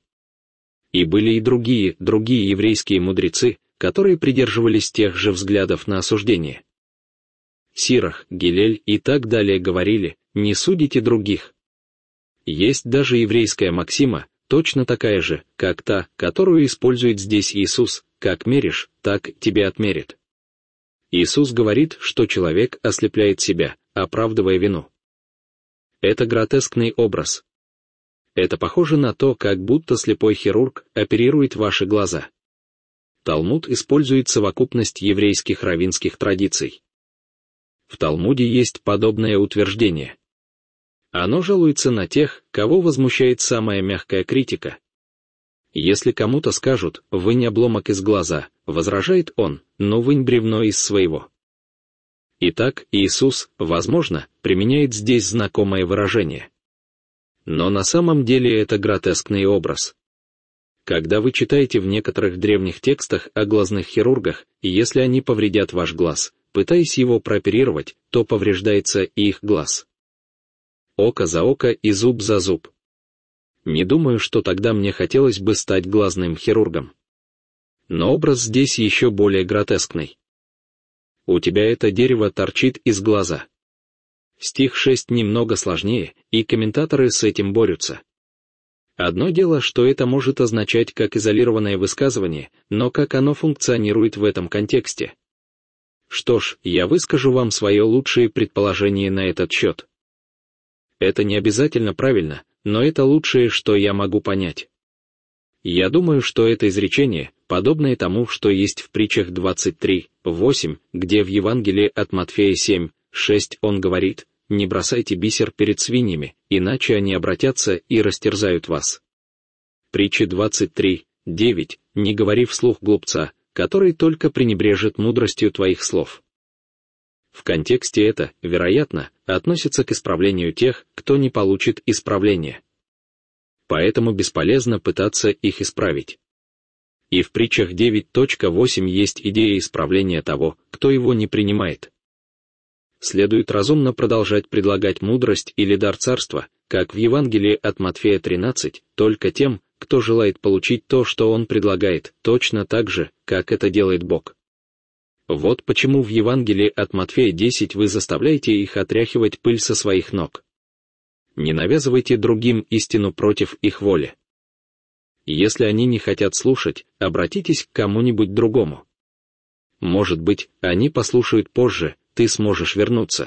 Speaker 1: И были и другие, другие еврейские мудрецы, которые придерживались тех же взглядов на осуждение. Сирах, Гилель и так далее говорили, не судите других. Есть даже еврейская максима, точно такая же, как та, которую использует здесь Иисус, как меришь, так тебе отмерят. Иисус говорит, что человек ослепляет себя, оправдывая вину. Это гротескный образ. Это похоже на то, как будто слепой хирург оперирует ваши глаза. Талмуд использует совокупность еврейских раввинских традиций. В Талмуде есть подобное утверждение. Оно жалуется на тех, кого возмущает самая мягкая критика. Если кому-то скажут «вынь обломок из глаза», возражает он, «но вынь бревно из своего». Итак, Иисус, возможно, применяет здесь знакомое выражение. Но на самом деле это гротескный образ. Когда вы читаете в некоторых древних текстах о глазных хирургах, и если они повредят ваш глаз, пытаясь его прооперировать, то повреждается и их глаз. Око за око и зуб за зуб. Не думаю, что тогда мне хотелось бы стать глазным хирургом. Но образ здесь еще более гротескный. У тебя это дерево торчит из глаза. Стих шесть немного сложнее, и комментаторы с этим борются. Одно дело, что это может означать как изолированное высказывание, но как оно функционирует в этом контексте. Что ж, я выскажу вам свое лучшее предположение на этот счет. Это не обязательно правильно, но это лучшее, что я могу понять. Я думаю, что это изречение, подобное тому, что есть в притчах двадцать три, восемь, где в Евангелии от Матфея семь, шесть он говорит, «Не бросайте бисер перед свиньями, иначе они обратятся и растерзают вас». Притча двадцать три, девять, «Не говори вслух глупца, который только пренебрежит мудростью твоих слов». В контексте это, вероятно, относится к исправлению тех, кто не получит исправления. Поэтому бесполезно пытаться их исправить. И в притчах девять восемь есть идея исправления того, кто его не принимает. Следует разумно продолжать предлагать мудрость или дар царства, как в Евангелии от Матфея тринадцать, только тем, кто желает получить то, что он предлагает, точно так же, как это делает Бог. Вот почему в Евангелии от Матфея десять вы заставляете их отряхивать пыль со своих ног. Не навязывайте другим истину против их воли. Если они не хотят слушать, обратитесь к кому-нибудь другому. Может быть, они послушают позже, ты сможешь вернуться.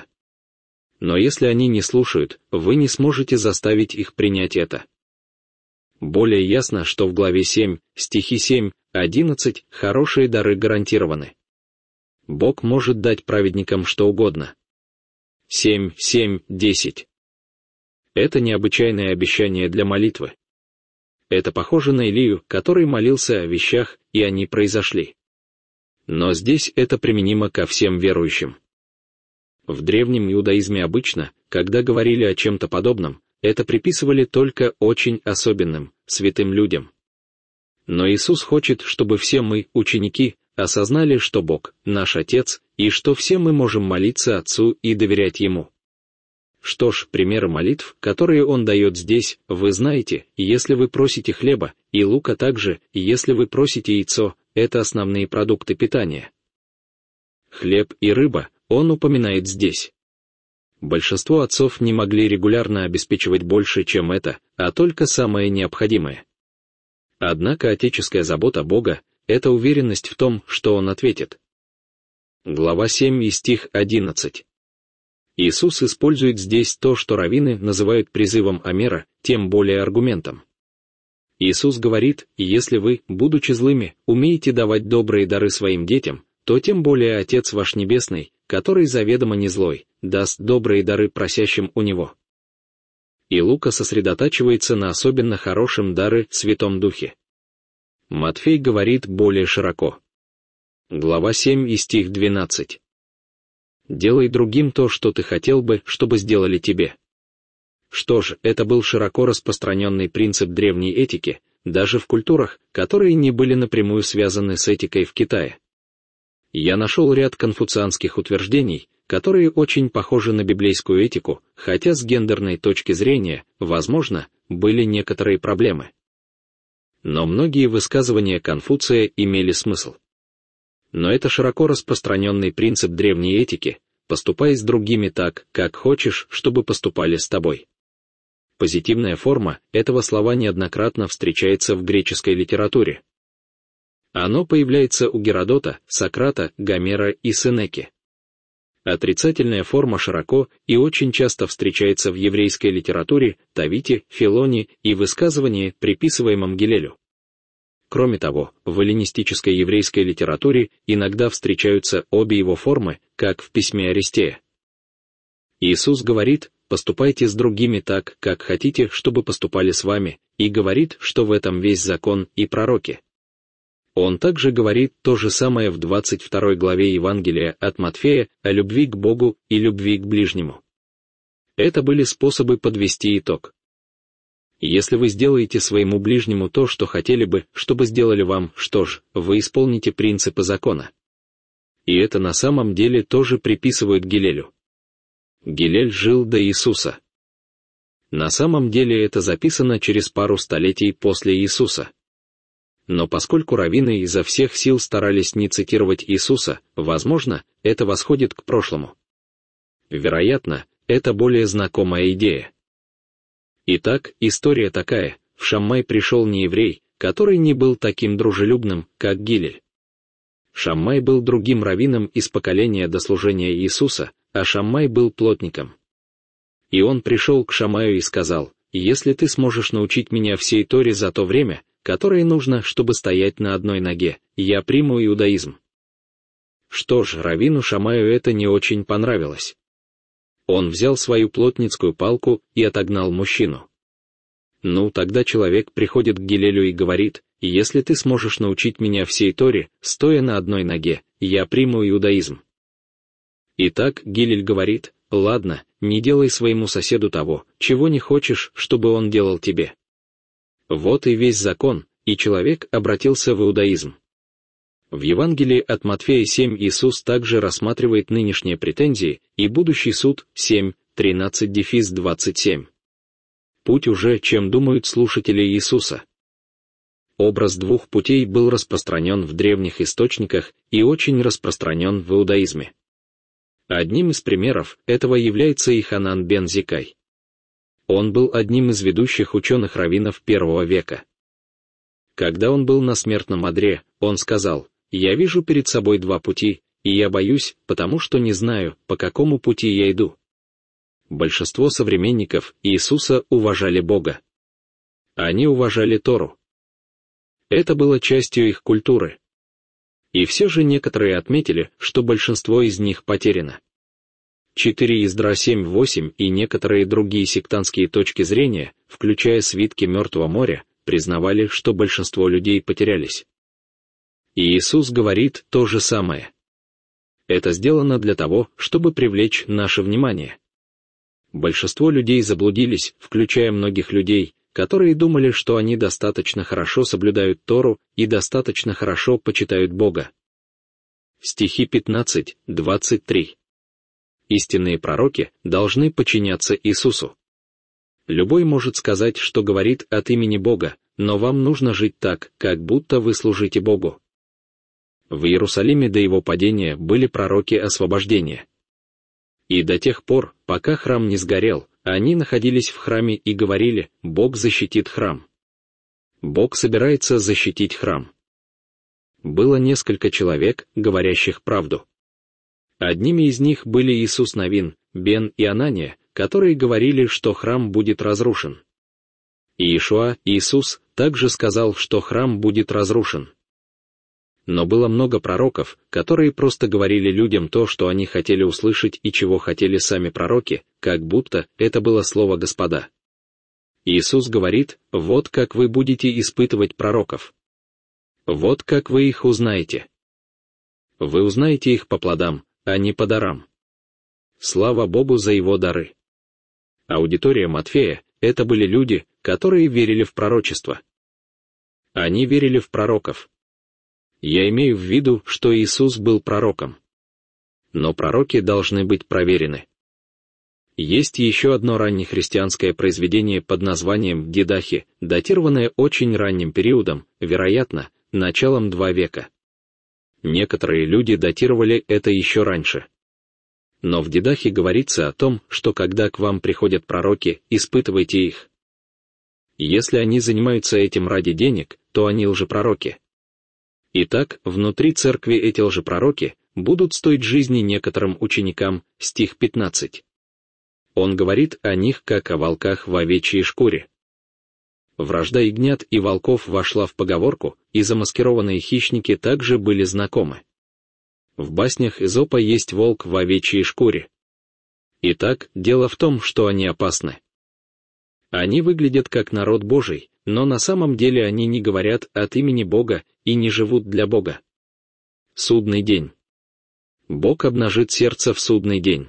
Speaker 1: Но если они не слушают, вы не сможете заставить их принять это. Более ясно, что в главе семь, стихи семь, одиннадцать, хорошие дары гарантированы. Бог может дать праведникам что угодно. семь, семь, десять. Это необычайное обещание для молитвы. Это похоже на Илию, который молился о вещах, и они произошли. Но здесь это применимо ко всем верующим. В древнем иудаизме обычно, когда говорили о чем-то подобном, это приписывали только очень особенным, святым людям. Но Иисус хочет, чтобы все мы, ученики, осознали, что Бог — наш Отец, и что все мы можем молиться Отцу и доверять Ему. Что ж, примеры молитв, которые Он дает здесь, вы знаете: если вы просите хлеба, и лука также, если вы просите яйцо, это основные продукты питания. Хлеб и рыба Он упоминает здесь. Большинство отцов не могли регулярно обеспечивать больше, чем это, а только самое необходимое. Однако отеческая забота Бога — это уверенность в том, что Он ответит. Глава семь и стих одиннадцать. Иисус использует здесь то, что раввины называют призывом Омера, тем более аргументом. Иисус говорит: если вы, будучи злыми, умеете давать добрые дары своим детям, то тем более Отец ваш Небесный, который заведомо не злой, даст добрые дары просящим у Него. И Лука сосредотачивается на особенно хорошем даре Святом Духе. Матфей говорит более широко. Глава семь и стих двенадцать. «Делай другим то, что ты хотел бы, чтобы сделали тебе». Что ж, это был широко распространенный принцип древней этики, даже в культурах, которые не были напрямую связаны с этикой в Китае. Я нашел ряд конфуцианских утверждений, которые очень похожи на библейскую этику, хотя с гендерной точки зрения, возможно, были некоторые проблемы. Но многие высказывания Конфуция имели смысл. Но это широко распространенный принцип древней этики: поступай с другими так, как хочешь, чтобы поступали с тобой. Позитивная форма этого слова неоднократно встречается в греческой литературе. Оно появляется у Геродота, Сократа, Гомера и Сенеки. Отрицательная форма широко и очень часто встречается в еврейской литературе, Тавите, Филоне и высказывании, приписываемом Гилелю. Кроме того, в эллинистической еврейской литературе иногда встречаются обе его формы, как в письме Аристея. Иисус говорит: «Поступайте с другими так, как хотите, чтобы поступали с вами», и говорит, что в этом весь закон и пророки. Он также говорит то же самое в двадцать второй главе Евангелия от Матфея о любви к Богу и любви к ближнему. Это были способы подвести итог. Если вы сделаете своему ближнему то, что хотели бы, чтобы сделали вам, что ж, вы исполните принципы закона. И это на самом деле тоже приписывают Гилелю. Гилель жил до Иисуса. На самом деле это записано через пару столетий после Иисуса. Но поскольку раввины изо всех сил старались не цитировать Иисуса, возможно, это восходит к прошлому. Вероятно, это более знакомая идея. Итак, история такая: в Шаммай пришел нееврей, который не был таким дружелюбным, как Гилель. Шаммай был другим раввином из поколения до служения Иисуса, а Шаммай был плотником. И он пришел к Шаммаю и сказал: «Если ты сможешь научить меня всей Торе за то время, которое нужно, чтобы стоять на одной ноге, я приму иудаизм». Что ж, раввину Шаммаю это не очень понравилось. Он взял свою плотницкую палку и отогнал мужчину. Ну, тогда человек приходит к Гилелю и говорит: «Если ты сможешь научить меня всей Торе, стоя на одной ноге, я приму иудаизм». Итак, Гилель говорит: «Ладно, не делай своему соседу того, чего не хочешь, чтобы он делал тебе». Вот и весь закон, и человек обратился в иудаизм. В Евангелии от Матфея семь Иисус также рассматривает нынешние претензии и будущий суд семь, тринадцать двадцать семь. Путь уже, чем думают слушатели Иисуса. Образ двух путей был распространен в древних источниках и очень распространен в иудаизме. Одним из примеров этого является Иханан бен Зикай. Он был одним из ведущих ученых-раввинов первого века. Когда он был на смертном одре, он сказал: «Я вижу перед собой два пути, и я боюсь, потому что не знаю, по какому пути я иду». Большинство современников Иисуса уважали Бога. Они уважали Тору. Это было частью их культуры. И все же некоторые отметили, что большинство из них потеряно. четыре Ездра семь восемь и некоторые другие сектантские точки зрения, включая свитки Мертвого моря, признавали, что большинство людей потерялись. И Иисус говорит то же самое. Это сделано для того, чтобы привлечь наше внимание. Большинство людей заблудились, включая многих людей, которые думали, что они достаточно хорошо соблюдают Тору и достаточно хорошо почитают Бога. Стихи пятнадцать двадцать три. Истинные пророки должны подчиняться Иисусу. Любой может сказать, что говорит от имени Бога, но вам нужно жить так, как будто вы служите Богу. В Иерусалиме до его падения были пророки освобождения. И до тех пор, пока храм не сгорел, они находились в храме и говорили: «Бог защитит храм». Бог собирается защитить храм. Было несколько человек, говорящих правду. Одними из них были Иисус Навин, Бен и Анания, которые говорили, что храм будет разрушен. И Иешуа, Иисус, также сказал, что храм будет разрушен. Но было много пророков, которые просто говорили людям то, что они хотели услышать и чего хотели сами пророки, как будто это было слово Господа. Иисус говорит: «Вот как вы будете испытывать пророков. Вот как вы их узнаете. Вы узнаете их по плодам, а не по дарам». Слава Богу за его дары. Аудитория Матфея — это были люди, которые верили в пророчество. Они верили в пророков. Я имею в виду, что Иисус был пророком. Но пророки должны быть проверены. Есть еще одно раннехристианское произведение под названием «Дидахи», датированное очень ранним периодом, вероятно, началом два века. Некоторые люди датировали это еще раньше. Но в Дидахе говорится о том, что когда к вам приходят пророки, испытывайте их. Если они занимаются этим ради денег, то они лжепророки. Итак, внутри церкви эти лжепророки будут стоить жизни некоторым ученикам, стих пятнадцать. Он говорит о них как о волках в овечьей шкуре. Вражда ягнят и волков вошла в поговорку, и замаскированные хищники также были знакомы. В баснях Эзопа есть волк в овечьей шкуре. Итак, дело в том, что они опасны. Они выглядят как народ Божий, но на самом деле они не говорят от имени Бога и не живут для Бога. Судный день. Бог обнажит сердце в судный день.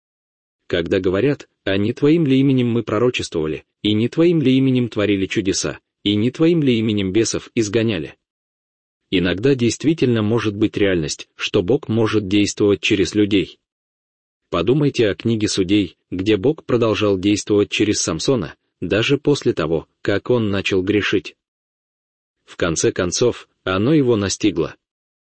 Speaker 1: Когда говорят: «А не твоим ли именем мы пророчествовали, и не твоим ли именем творили чудеса, и не твоим ли именем бесов изгоняли?» Иногда действительно может быть реальность, что Бог может действовать через людей. Подумайте о книге Судей, где Бог продолжал действовать через Самсона, даже после того, как он начал грешить. В конце концов, оно его настигло.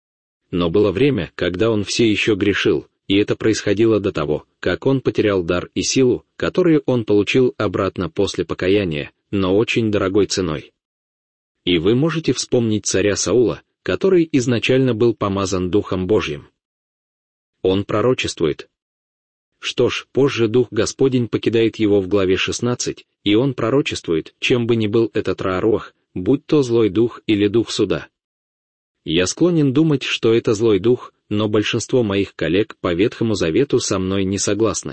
Speaker 1: Но было время, когда он все еще грешил, и это происходило до того, как он потерял дар и силу, которые он получил обратно после покаяния, но очень дорогой ценой. И вы можете вспомнить царя Саула, который изначально был помазан Духом Божьим. Он пророчествует. Что ж, позже Дух Господень покидает его в главе шестнадцать, и он пророчествует, чем бы ни был этот Рааруах, будь то злой дух или дух суда. Я склонен думать, что это злой дух, но большинство моих коллег по Ветхому Завету со мной не согласны.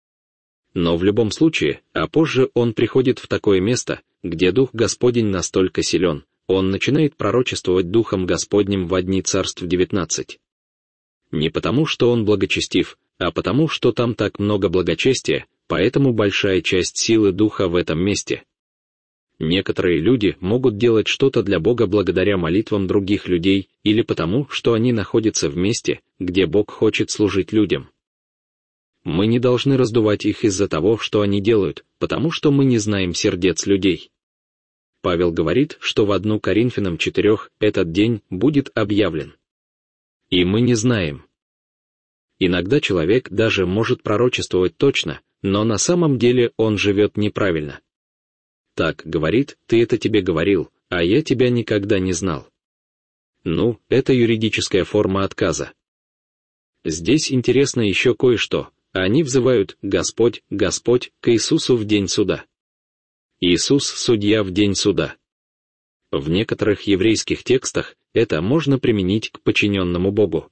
Speaker 1: Но в любом случае, а позже он приходит в такое место, где Дух Господень настолько силен, он начинает пророчествовать Духом Господним во дни царств девятнадцать. Не потому, что он благочестив, а потому, что там так много благочестия, поэтому большая часть силы Духа в этом месте. Некоторые люди могут делать что-то для Бога благодаря молитвам других людей или потому, что они находятся в месте, где Бог хочет служить людям. Мы не должны раздувать их из-за того, что они делают, потому что мы не знаем сердец людей. Павел говорит, что в первое Коринфянам четыре этот день будет объявлен. И мы не знаем. Иногда человек даже может пророчествовать точно, но на самом деле он живет неправильно. Так, говорит, ты это тебе говорил, а я тебя никогда не знал. Ну, это юридическая форма отказа. Здесь интересно еще кое-что. Они взывают: «Господь, Господь», к Иисусу в день суда. Иисус — судья в день суда. В некоторых еврейских текстах это можно применить к подчиненному Богу.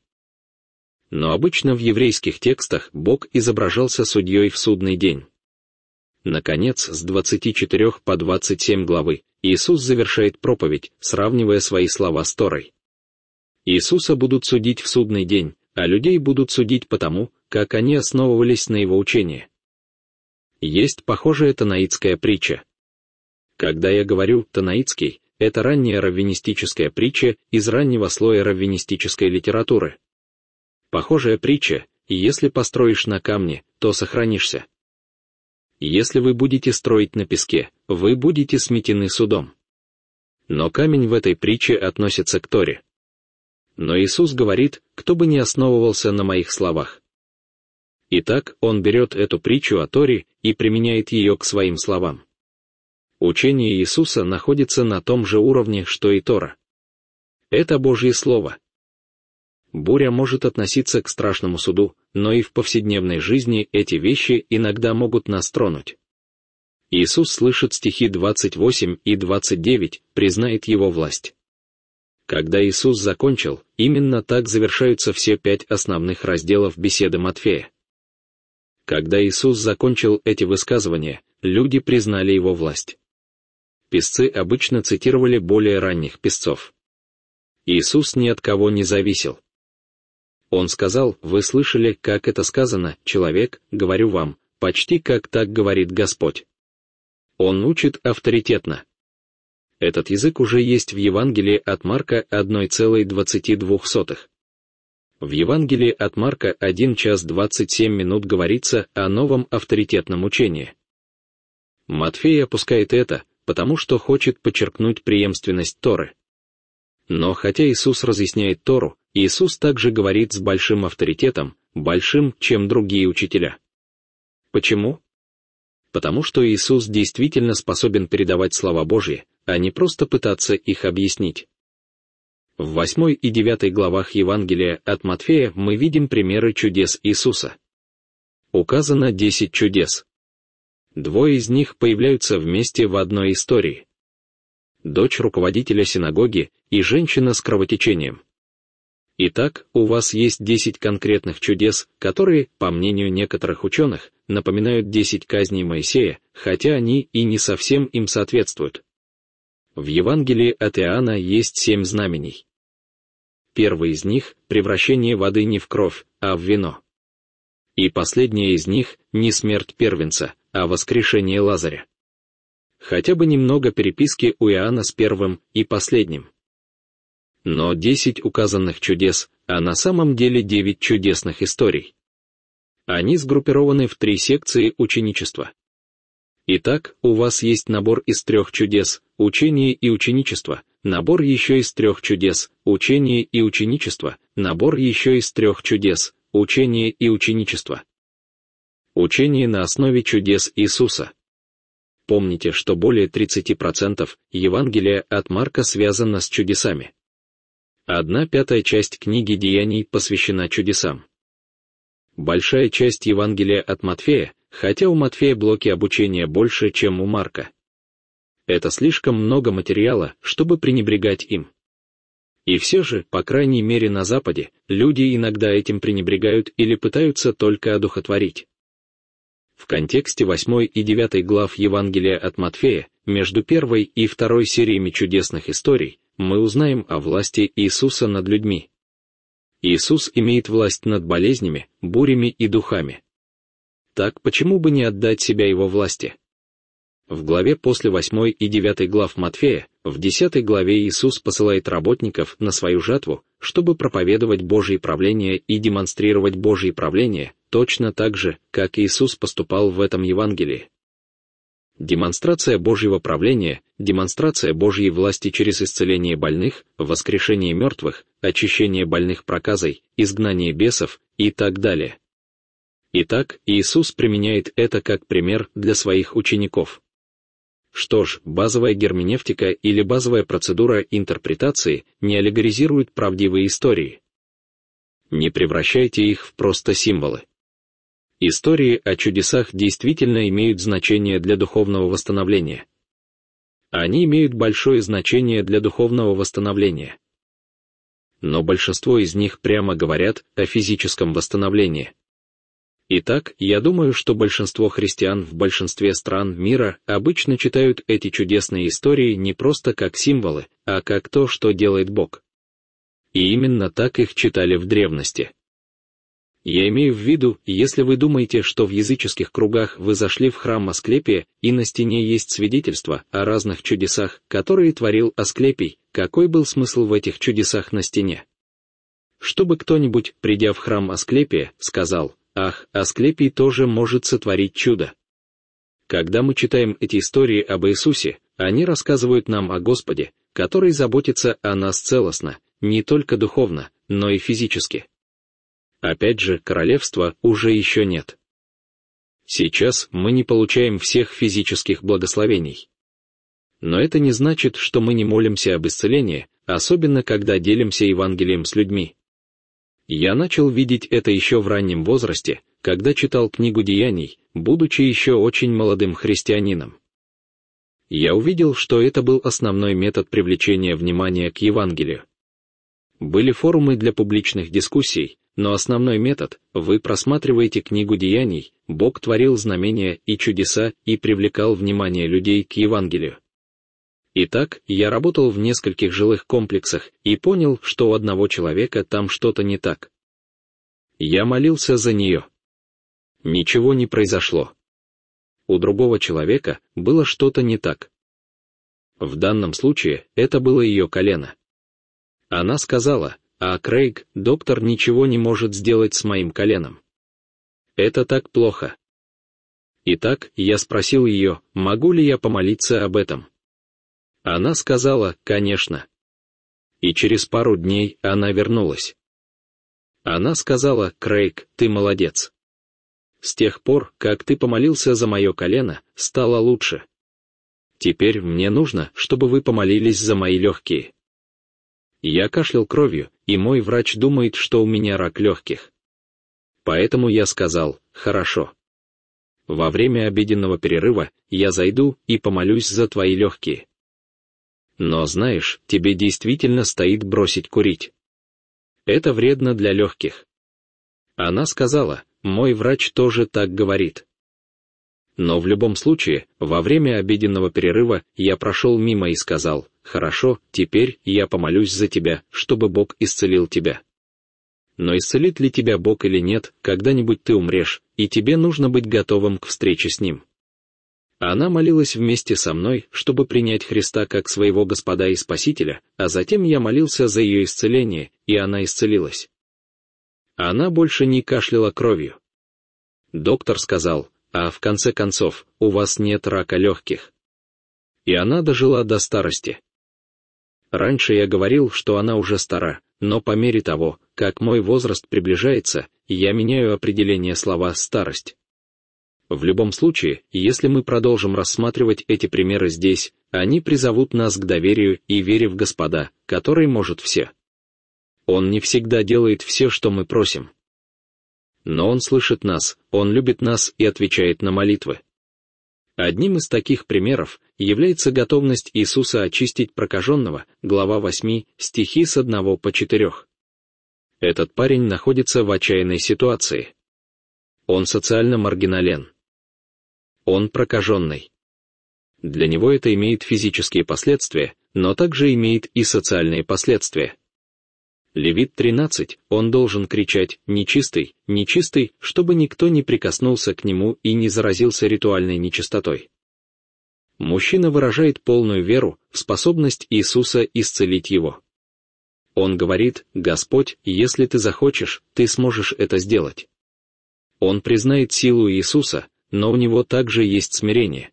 Speaker 1: Но обычно в еврейских текстах Бог изображался судьей в судный день. Наконец, с двадцати четырёх по двадцать семь главы, Иисус завершает проповедь, сравнивая свои слова с Торой. Иисуса будут судить в судный день, а людей будут судить по тому, как они основывались на его учении. Есть похожая танаитская притча. Когда я говорю «танаитский», это ранняя раввинистическая притча из раннего слоя раввинистической литературы. Похожая притча: и если построишь на камне, то сохранишься. Если вы будете строить на песке, вы будете сметены судом. Но камень в этой притче относится к Торе. Но Иисус говорит: кто бы ни основывался на моих словах. Итак, он берет эту притчу о Торе и применяет ее к своим словам. Учение Иисуса находится на том же уровне, что и Тора. Это Божье Слово. Буря может относиться к страшному суду, но и в повседневной жизни эти вещи иногда могут нас тронуть. Иисус слышит стихи двадцать восемь и двадцать девять, признает его власть. Когда Иисус закончил, именно так завершаются все пять основных разделов беседы Матфея. Когда Иисус закончил эти высказывания, люди признали его власть. Песцы обычно цитировали более ранних песцов. Иисус ни от кого не зависел. Он сказал: «Вы слышали, как это сказано, человек, говорю вам, почти как так говорит Господь». Он учит авторитетно. Этот язык уже есть в Евангелии от Марка один час двадцать две сотых. В Евангелии от Марка один час двадцать семь минут говорится о новом авторитетном учении. Матфей опускает это, потому что хочет подчеркнуть преемственность Торы. Но хотя Иисус разъясняет Тору, Иисус также говорит с большим авторитетом, большим, чем другие учителя. Почему? Потому что Иисус действительно способен передавать слова Божьи, а не просто пытаться их объяснить. В восьмой и девятой главах Евангелия от Матфея мы видим примеры чудес Иисуса. Указано десять чудес. Двое из них появляются вместе в одной истории. Дочь руководителя синагоги и женщина с кровотечением. Итак, у вас есть десять конкретных чудес, которые, по мнению некоторых ученых, напоминают десять казней Моисея, хотя они и не совсем им соответствуют. В Евангелии от Иоанна есть семь знамений. Первый из них — превращение воды не в кровь, а в вино. И последнее из них — не смерть первенца, а воскрешение Лазаря. Хотя бы немного переписки у Иоанна с первым и последним. Но десять указанных чудес, а на самом деле девять чудесных историй. Они сгруппированы в три секции ученичества. Итак, у вас есть набор из трех чудес, учение и ученичество, набор еще из трех чудес, учение и ученичество, набор еще из трех чудес, учение и ученичество. Учение на основе чудес Иисуса. Помните, что более тридцати процентов Евангелия от Марка связано с чудесами. Одна пятая часть книги Деяний посвящена чудесам. Большая часть Евангелия от Матфея, хотя у Матфея блоки обучения больше, чем у Марка. Это слишком много материала, чтобы пренебрегать им. И все же, по крайней мере на Западе, люди иногда этим пренебрегают или пытаются только одухотворить. В контексте восьмой и девятой глав Евангелия от Матфея, между первой и второй сериями чудесных историй, мы узнаем о власти Иисуса над людьми. Иисус имеет власть над болезнями, бурями и духами. Так почему бы не отдать себя Его власти? В главе после восьмой и девятой глав Матфея, в десятой главе Иисус посылает работников на свою жатву, чтобы проповедовать Божье правление и демонстрировать Божье правление, точно так же, как Иисус поступал в этом Евангелии. Демонстрация Божьего правления, демонстрация Божьей власти через исцеление больных, воскрешение мертвых, очищение больных проказой, изгнание бесов и так далее. Итак, Иисус применяет это как пример для своих учеников. Что ж, базовая герменевтика или базовая процедура интерпретации не аллегоризирует правдивые истории. Не превращайте их в просто символы. Истории о чудесах действительно имеют значение для духовного восстановления. Они имеют большое значение для духовного восстановления. Но большинство из них прямо говорят о физическом восстановлении. Итак, я думаю, что большинство христиан в большинстве стран мира обычно читают эти чудесные истории не просто как символы, а как то, что делает Бог. И именно так их читали в древности. Я имею в виду, если вы думаете, что в языческих кругах вы зашли в храм Асклепия, и на стене есть свидетельства о разных чудесах, которые творил Асклепий, какой был смысл в этих чудесах на стене? Чтобы кто-нибудь, придя в храм Асклепия, сказал: «Ах, Асклепий тоже может сотворить чудо». Когда мы читаем эти истории об Иисусе, они рассказывают нам о Господе, который заботится о нас целостно, не только духовно, но и физически. Опять же, королевства уже еще нет. Сейчас мы не получаем всех физических благословений. Но это не значит, что мы не молимся об исцелении, особенно когда делимся Евангелием с людьми. Я начал видеть это еще в раннем возрасте, когда читал книгу Деяний, будучи еще очень молодым христианином. Я увидел, что это был основной метод привлечения внимания к Евангелию. Были форумы для публичных дискуссий, но основной метод — вы просматриваете книгу Деяний, Бог творил знамения и чудеса и привлекал внимание людей к Евангелию. Итак, я работал в нескольких жилых комплексах и понял, что у одного человека там что-то не так. Я молился за нее. Ничего не произошло. У другого человека было что-то не так. В данном случае это было ее колено. Она сказала: «А, Крейг, доктор ничего не может сделать с моим коленом. Это так плохо». Итак, я спросил ее, могу ли я помолиться об этом. Она сказала: «Конечно». И через пару дней она вернулась. Она сказала: «Крейг, ты молодец. С тех пор, как ты помолился за мое колено, стало лучше. Теперь мне нужно, чтобы вы помолились за мои легкие». Я кашлял кровью, и мой врач думает, что у меня рак легких. Поэтому я сказал: «Хорошо. Во время обеденного перерыва я зайду и помолюсь за твои легкие. Но знаешь, тебе действительно стоит бросить курить. Это вредно для легких». Она сказала: «Мой врач тоже так говорит». Но в любом случае, во время обеденного перерыва я прошел мимо и сказал: «Хорошо, теперь я помолюсь за тебя, чтобы Бог исцелил тебя». Но исцелит ли тебя Бог или нет, когда-нибудь ты умрешь, и тебе нужно быть готовым к встрече с Ним. Она молилась вместе со мной, чтобы принять Христа как своего Господа и Спасителя, а затем я молился за ее исцеление, и она исцелилась. Она больше не кашляла кровью. Доктор сказал: «А в конце концов, у вас нет рака легких». И она дожила до старости. Раньше я говорил, что она уже стара, но по мере того, как мой возраст приближается, я меняю определение слова «старость». В любом случае, если мы продолжим рассматривать эти примеры здесь, они призовут нас к доверию и вере в Господа, который может все. Он не всегда делает все, что мы просим. Но Он слышит нас, Он любит нас и отвечает на молитвы. Одним из таких примеров является готовность Иисуса очистить прокаженного, глава восемь, стихи с одного по четырех. Этот парень находится в отчаянной ситуации. Он социально маргинален. Он прокаженный. Для него это имеет физические последствия, но также имеет и социальные последствия. Левит тринадцать, он должен кричать «нечистый, нечистый», чтобы никто не прикоснулся к нему и не заразился ритуальной нечистотой. Мужчина выражает полную веру в способность Иисуса исцелить его. Он говорит: «Господь, если ты захочешь, ты сможешь это сделать». Он признает силу Иисуса, но у него также есть смирение.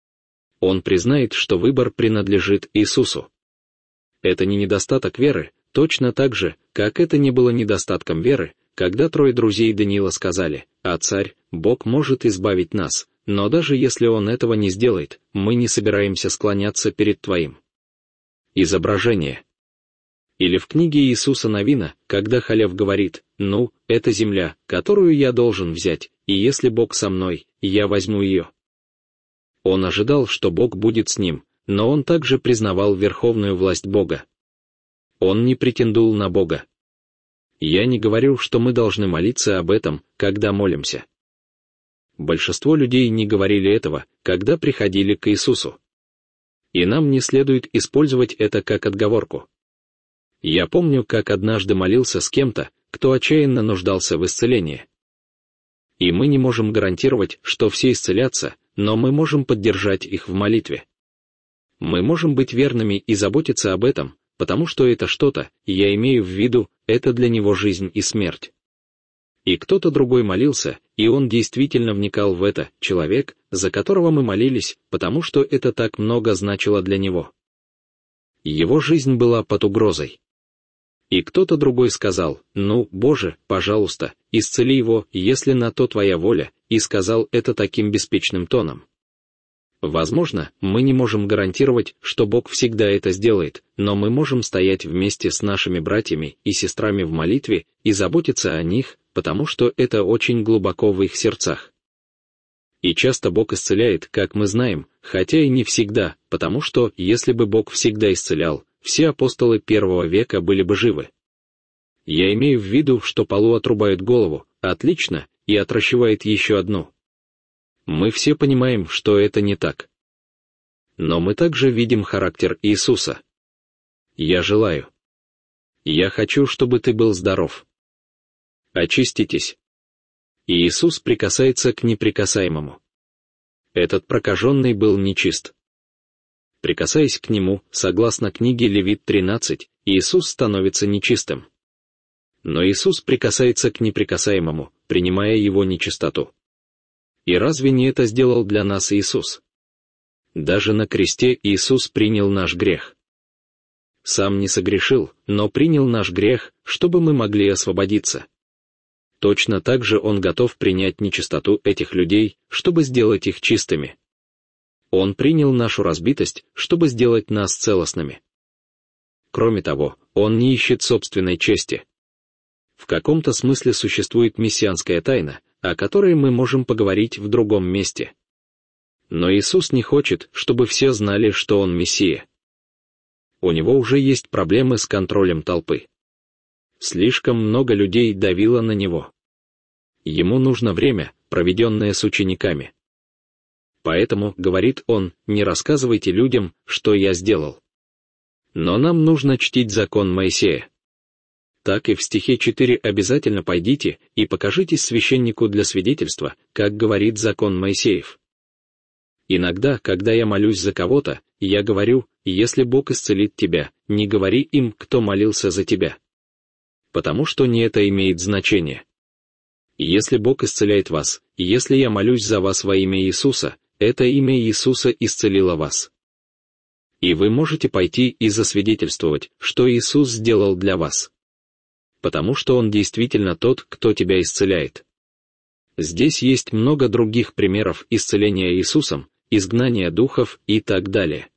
Speaker 1: Он признает, что выбор принадлежит Иисусу. Это не недостаток веры, точно так же, как это не было недостатком веры, когда трое друзей Даниила сказали: «А царь, Бог может избавить нас, но даже если Он этого не сделает, мы не собираемся склоняться перед Твоим». Изображение. Или в книге Иисуса Навина, когда Халев говорит: «Ну, это земля, которую я должен взять, и если Бог со мной, я возьму ее». Он ожидал, что Бог будет с ним, но он также признавал верховную власть Бога. Он не претендовал на Бога. Я не говорю, что мы должны молиться об этом, когда молимся. Большинство людей не говорили этого, когда приходили к Иисусу. И нам не следует использовать это как отговорку. Я помню, как однажды молился с кем-то, кто отчаянно нуждался в исцелении. И мы не можем гарантировать, что все исцелятся, но мы можем поддержать их в молитве. Мы можем быть верными и заботиться об этом, потому что это что-то, я имею в виду, это для него жизнь и смерть. И кто-то другой молился, и он действительно вникал в это, человек, за которого мы молились, потому что это так много значило для него. Его жизнь была под угрозой. И кто-то другой сказал: «Ну, Боже, пожалуйста, исцели его, если на то твоя воля», и сказал это таким беспечным тоном. Возможно, мы не можем гарантировать, что Бог всегда это сделает, но мы можем стоять вместе с нашими братьями и сестрами в молитве и заботиться о них, потому что это очень глубоко в их сердцах. И часто Бог исцеляет, как мы знаем, хотя и не всегда, потому что, если бы Бог всегда исцелял, все апостолы первого века были бы живы. Я имею в виду, что Палу отрубают голову, отлично, и отращивает еще одну. Мы все понимаем, что это не так. Но мы также видим характер Иисуса. Я желаю. Я хочу, чтобы ты был здоров. Очиститесь. И Иисус прикасается к неприкасаемому. Этот прокаженный был нечист. Прикасаясь к нему, согласно книге Левит тринадцать, Иисус становится нечистым. Но Иисус прикасается к неприкасаемому, принимая его нечистоту. И разве не это сделал для нас Иисус? Даже на кресте Иисус принял наш грех. Сам не согрешил, но принял наш грех, чтобы мы могли освободиться. Точно так же Он готов принять нечистоту этих людей, чтобы сделать их чистыми. Он принял нашу разбитость, чтобы сделать нас целостными. Кроме того, Он не ищет собственной чести. В каком-то смысле существует мессианская тайна, о которой мы можем поговорить в другом месте. Но Иисус не хочет, чтобы все знали, что Он Мессия. У Него уже есть проблемы с контролем толпы. Слишком много людей давило на Него. Ему нужно время, проведенное с учениками. Поэтому, говорит Он, не рассказывайте людям, что я сделал. Но нам нужно чтить закон Моисея. Так и в стихе четыре обязательно пойдите и покажитесь священнику для свидетельства, как говорит закон Моисеев. Иногда, когда я молюсь за кого-то, я говорю: если Бог исцелит тебя, не говори им, кто молился за тебя. Потому что не это имеет значение. Если Бог исцеляет вас, если я молюсь за вас во имя Иисуса, это имя Иисуса исцелило вас. И вы можете пойти и засвидетельствовать, что Иисус сделал для вас. Потому что Он действительно тот, кто тебя исцеляет. Здесь есть много других примеров исцеления Иисусом, изгнания духов и так далее.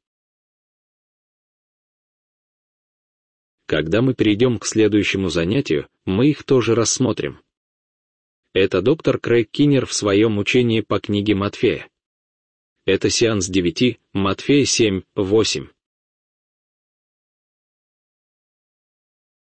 Speaker 1: Когда мы перейдем к следующему занятию, мы их тоже рассмотрим. Это доктор Крейг Киннер в своем учении по книге Матфея. Это сеанс девять, Матфея семь, восемь.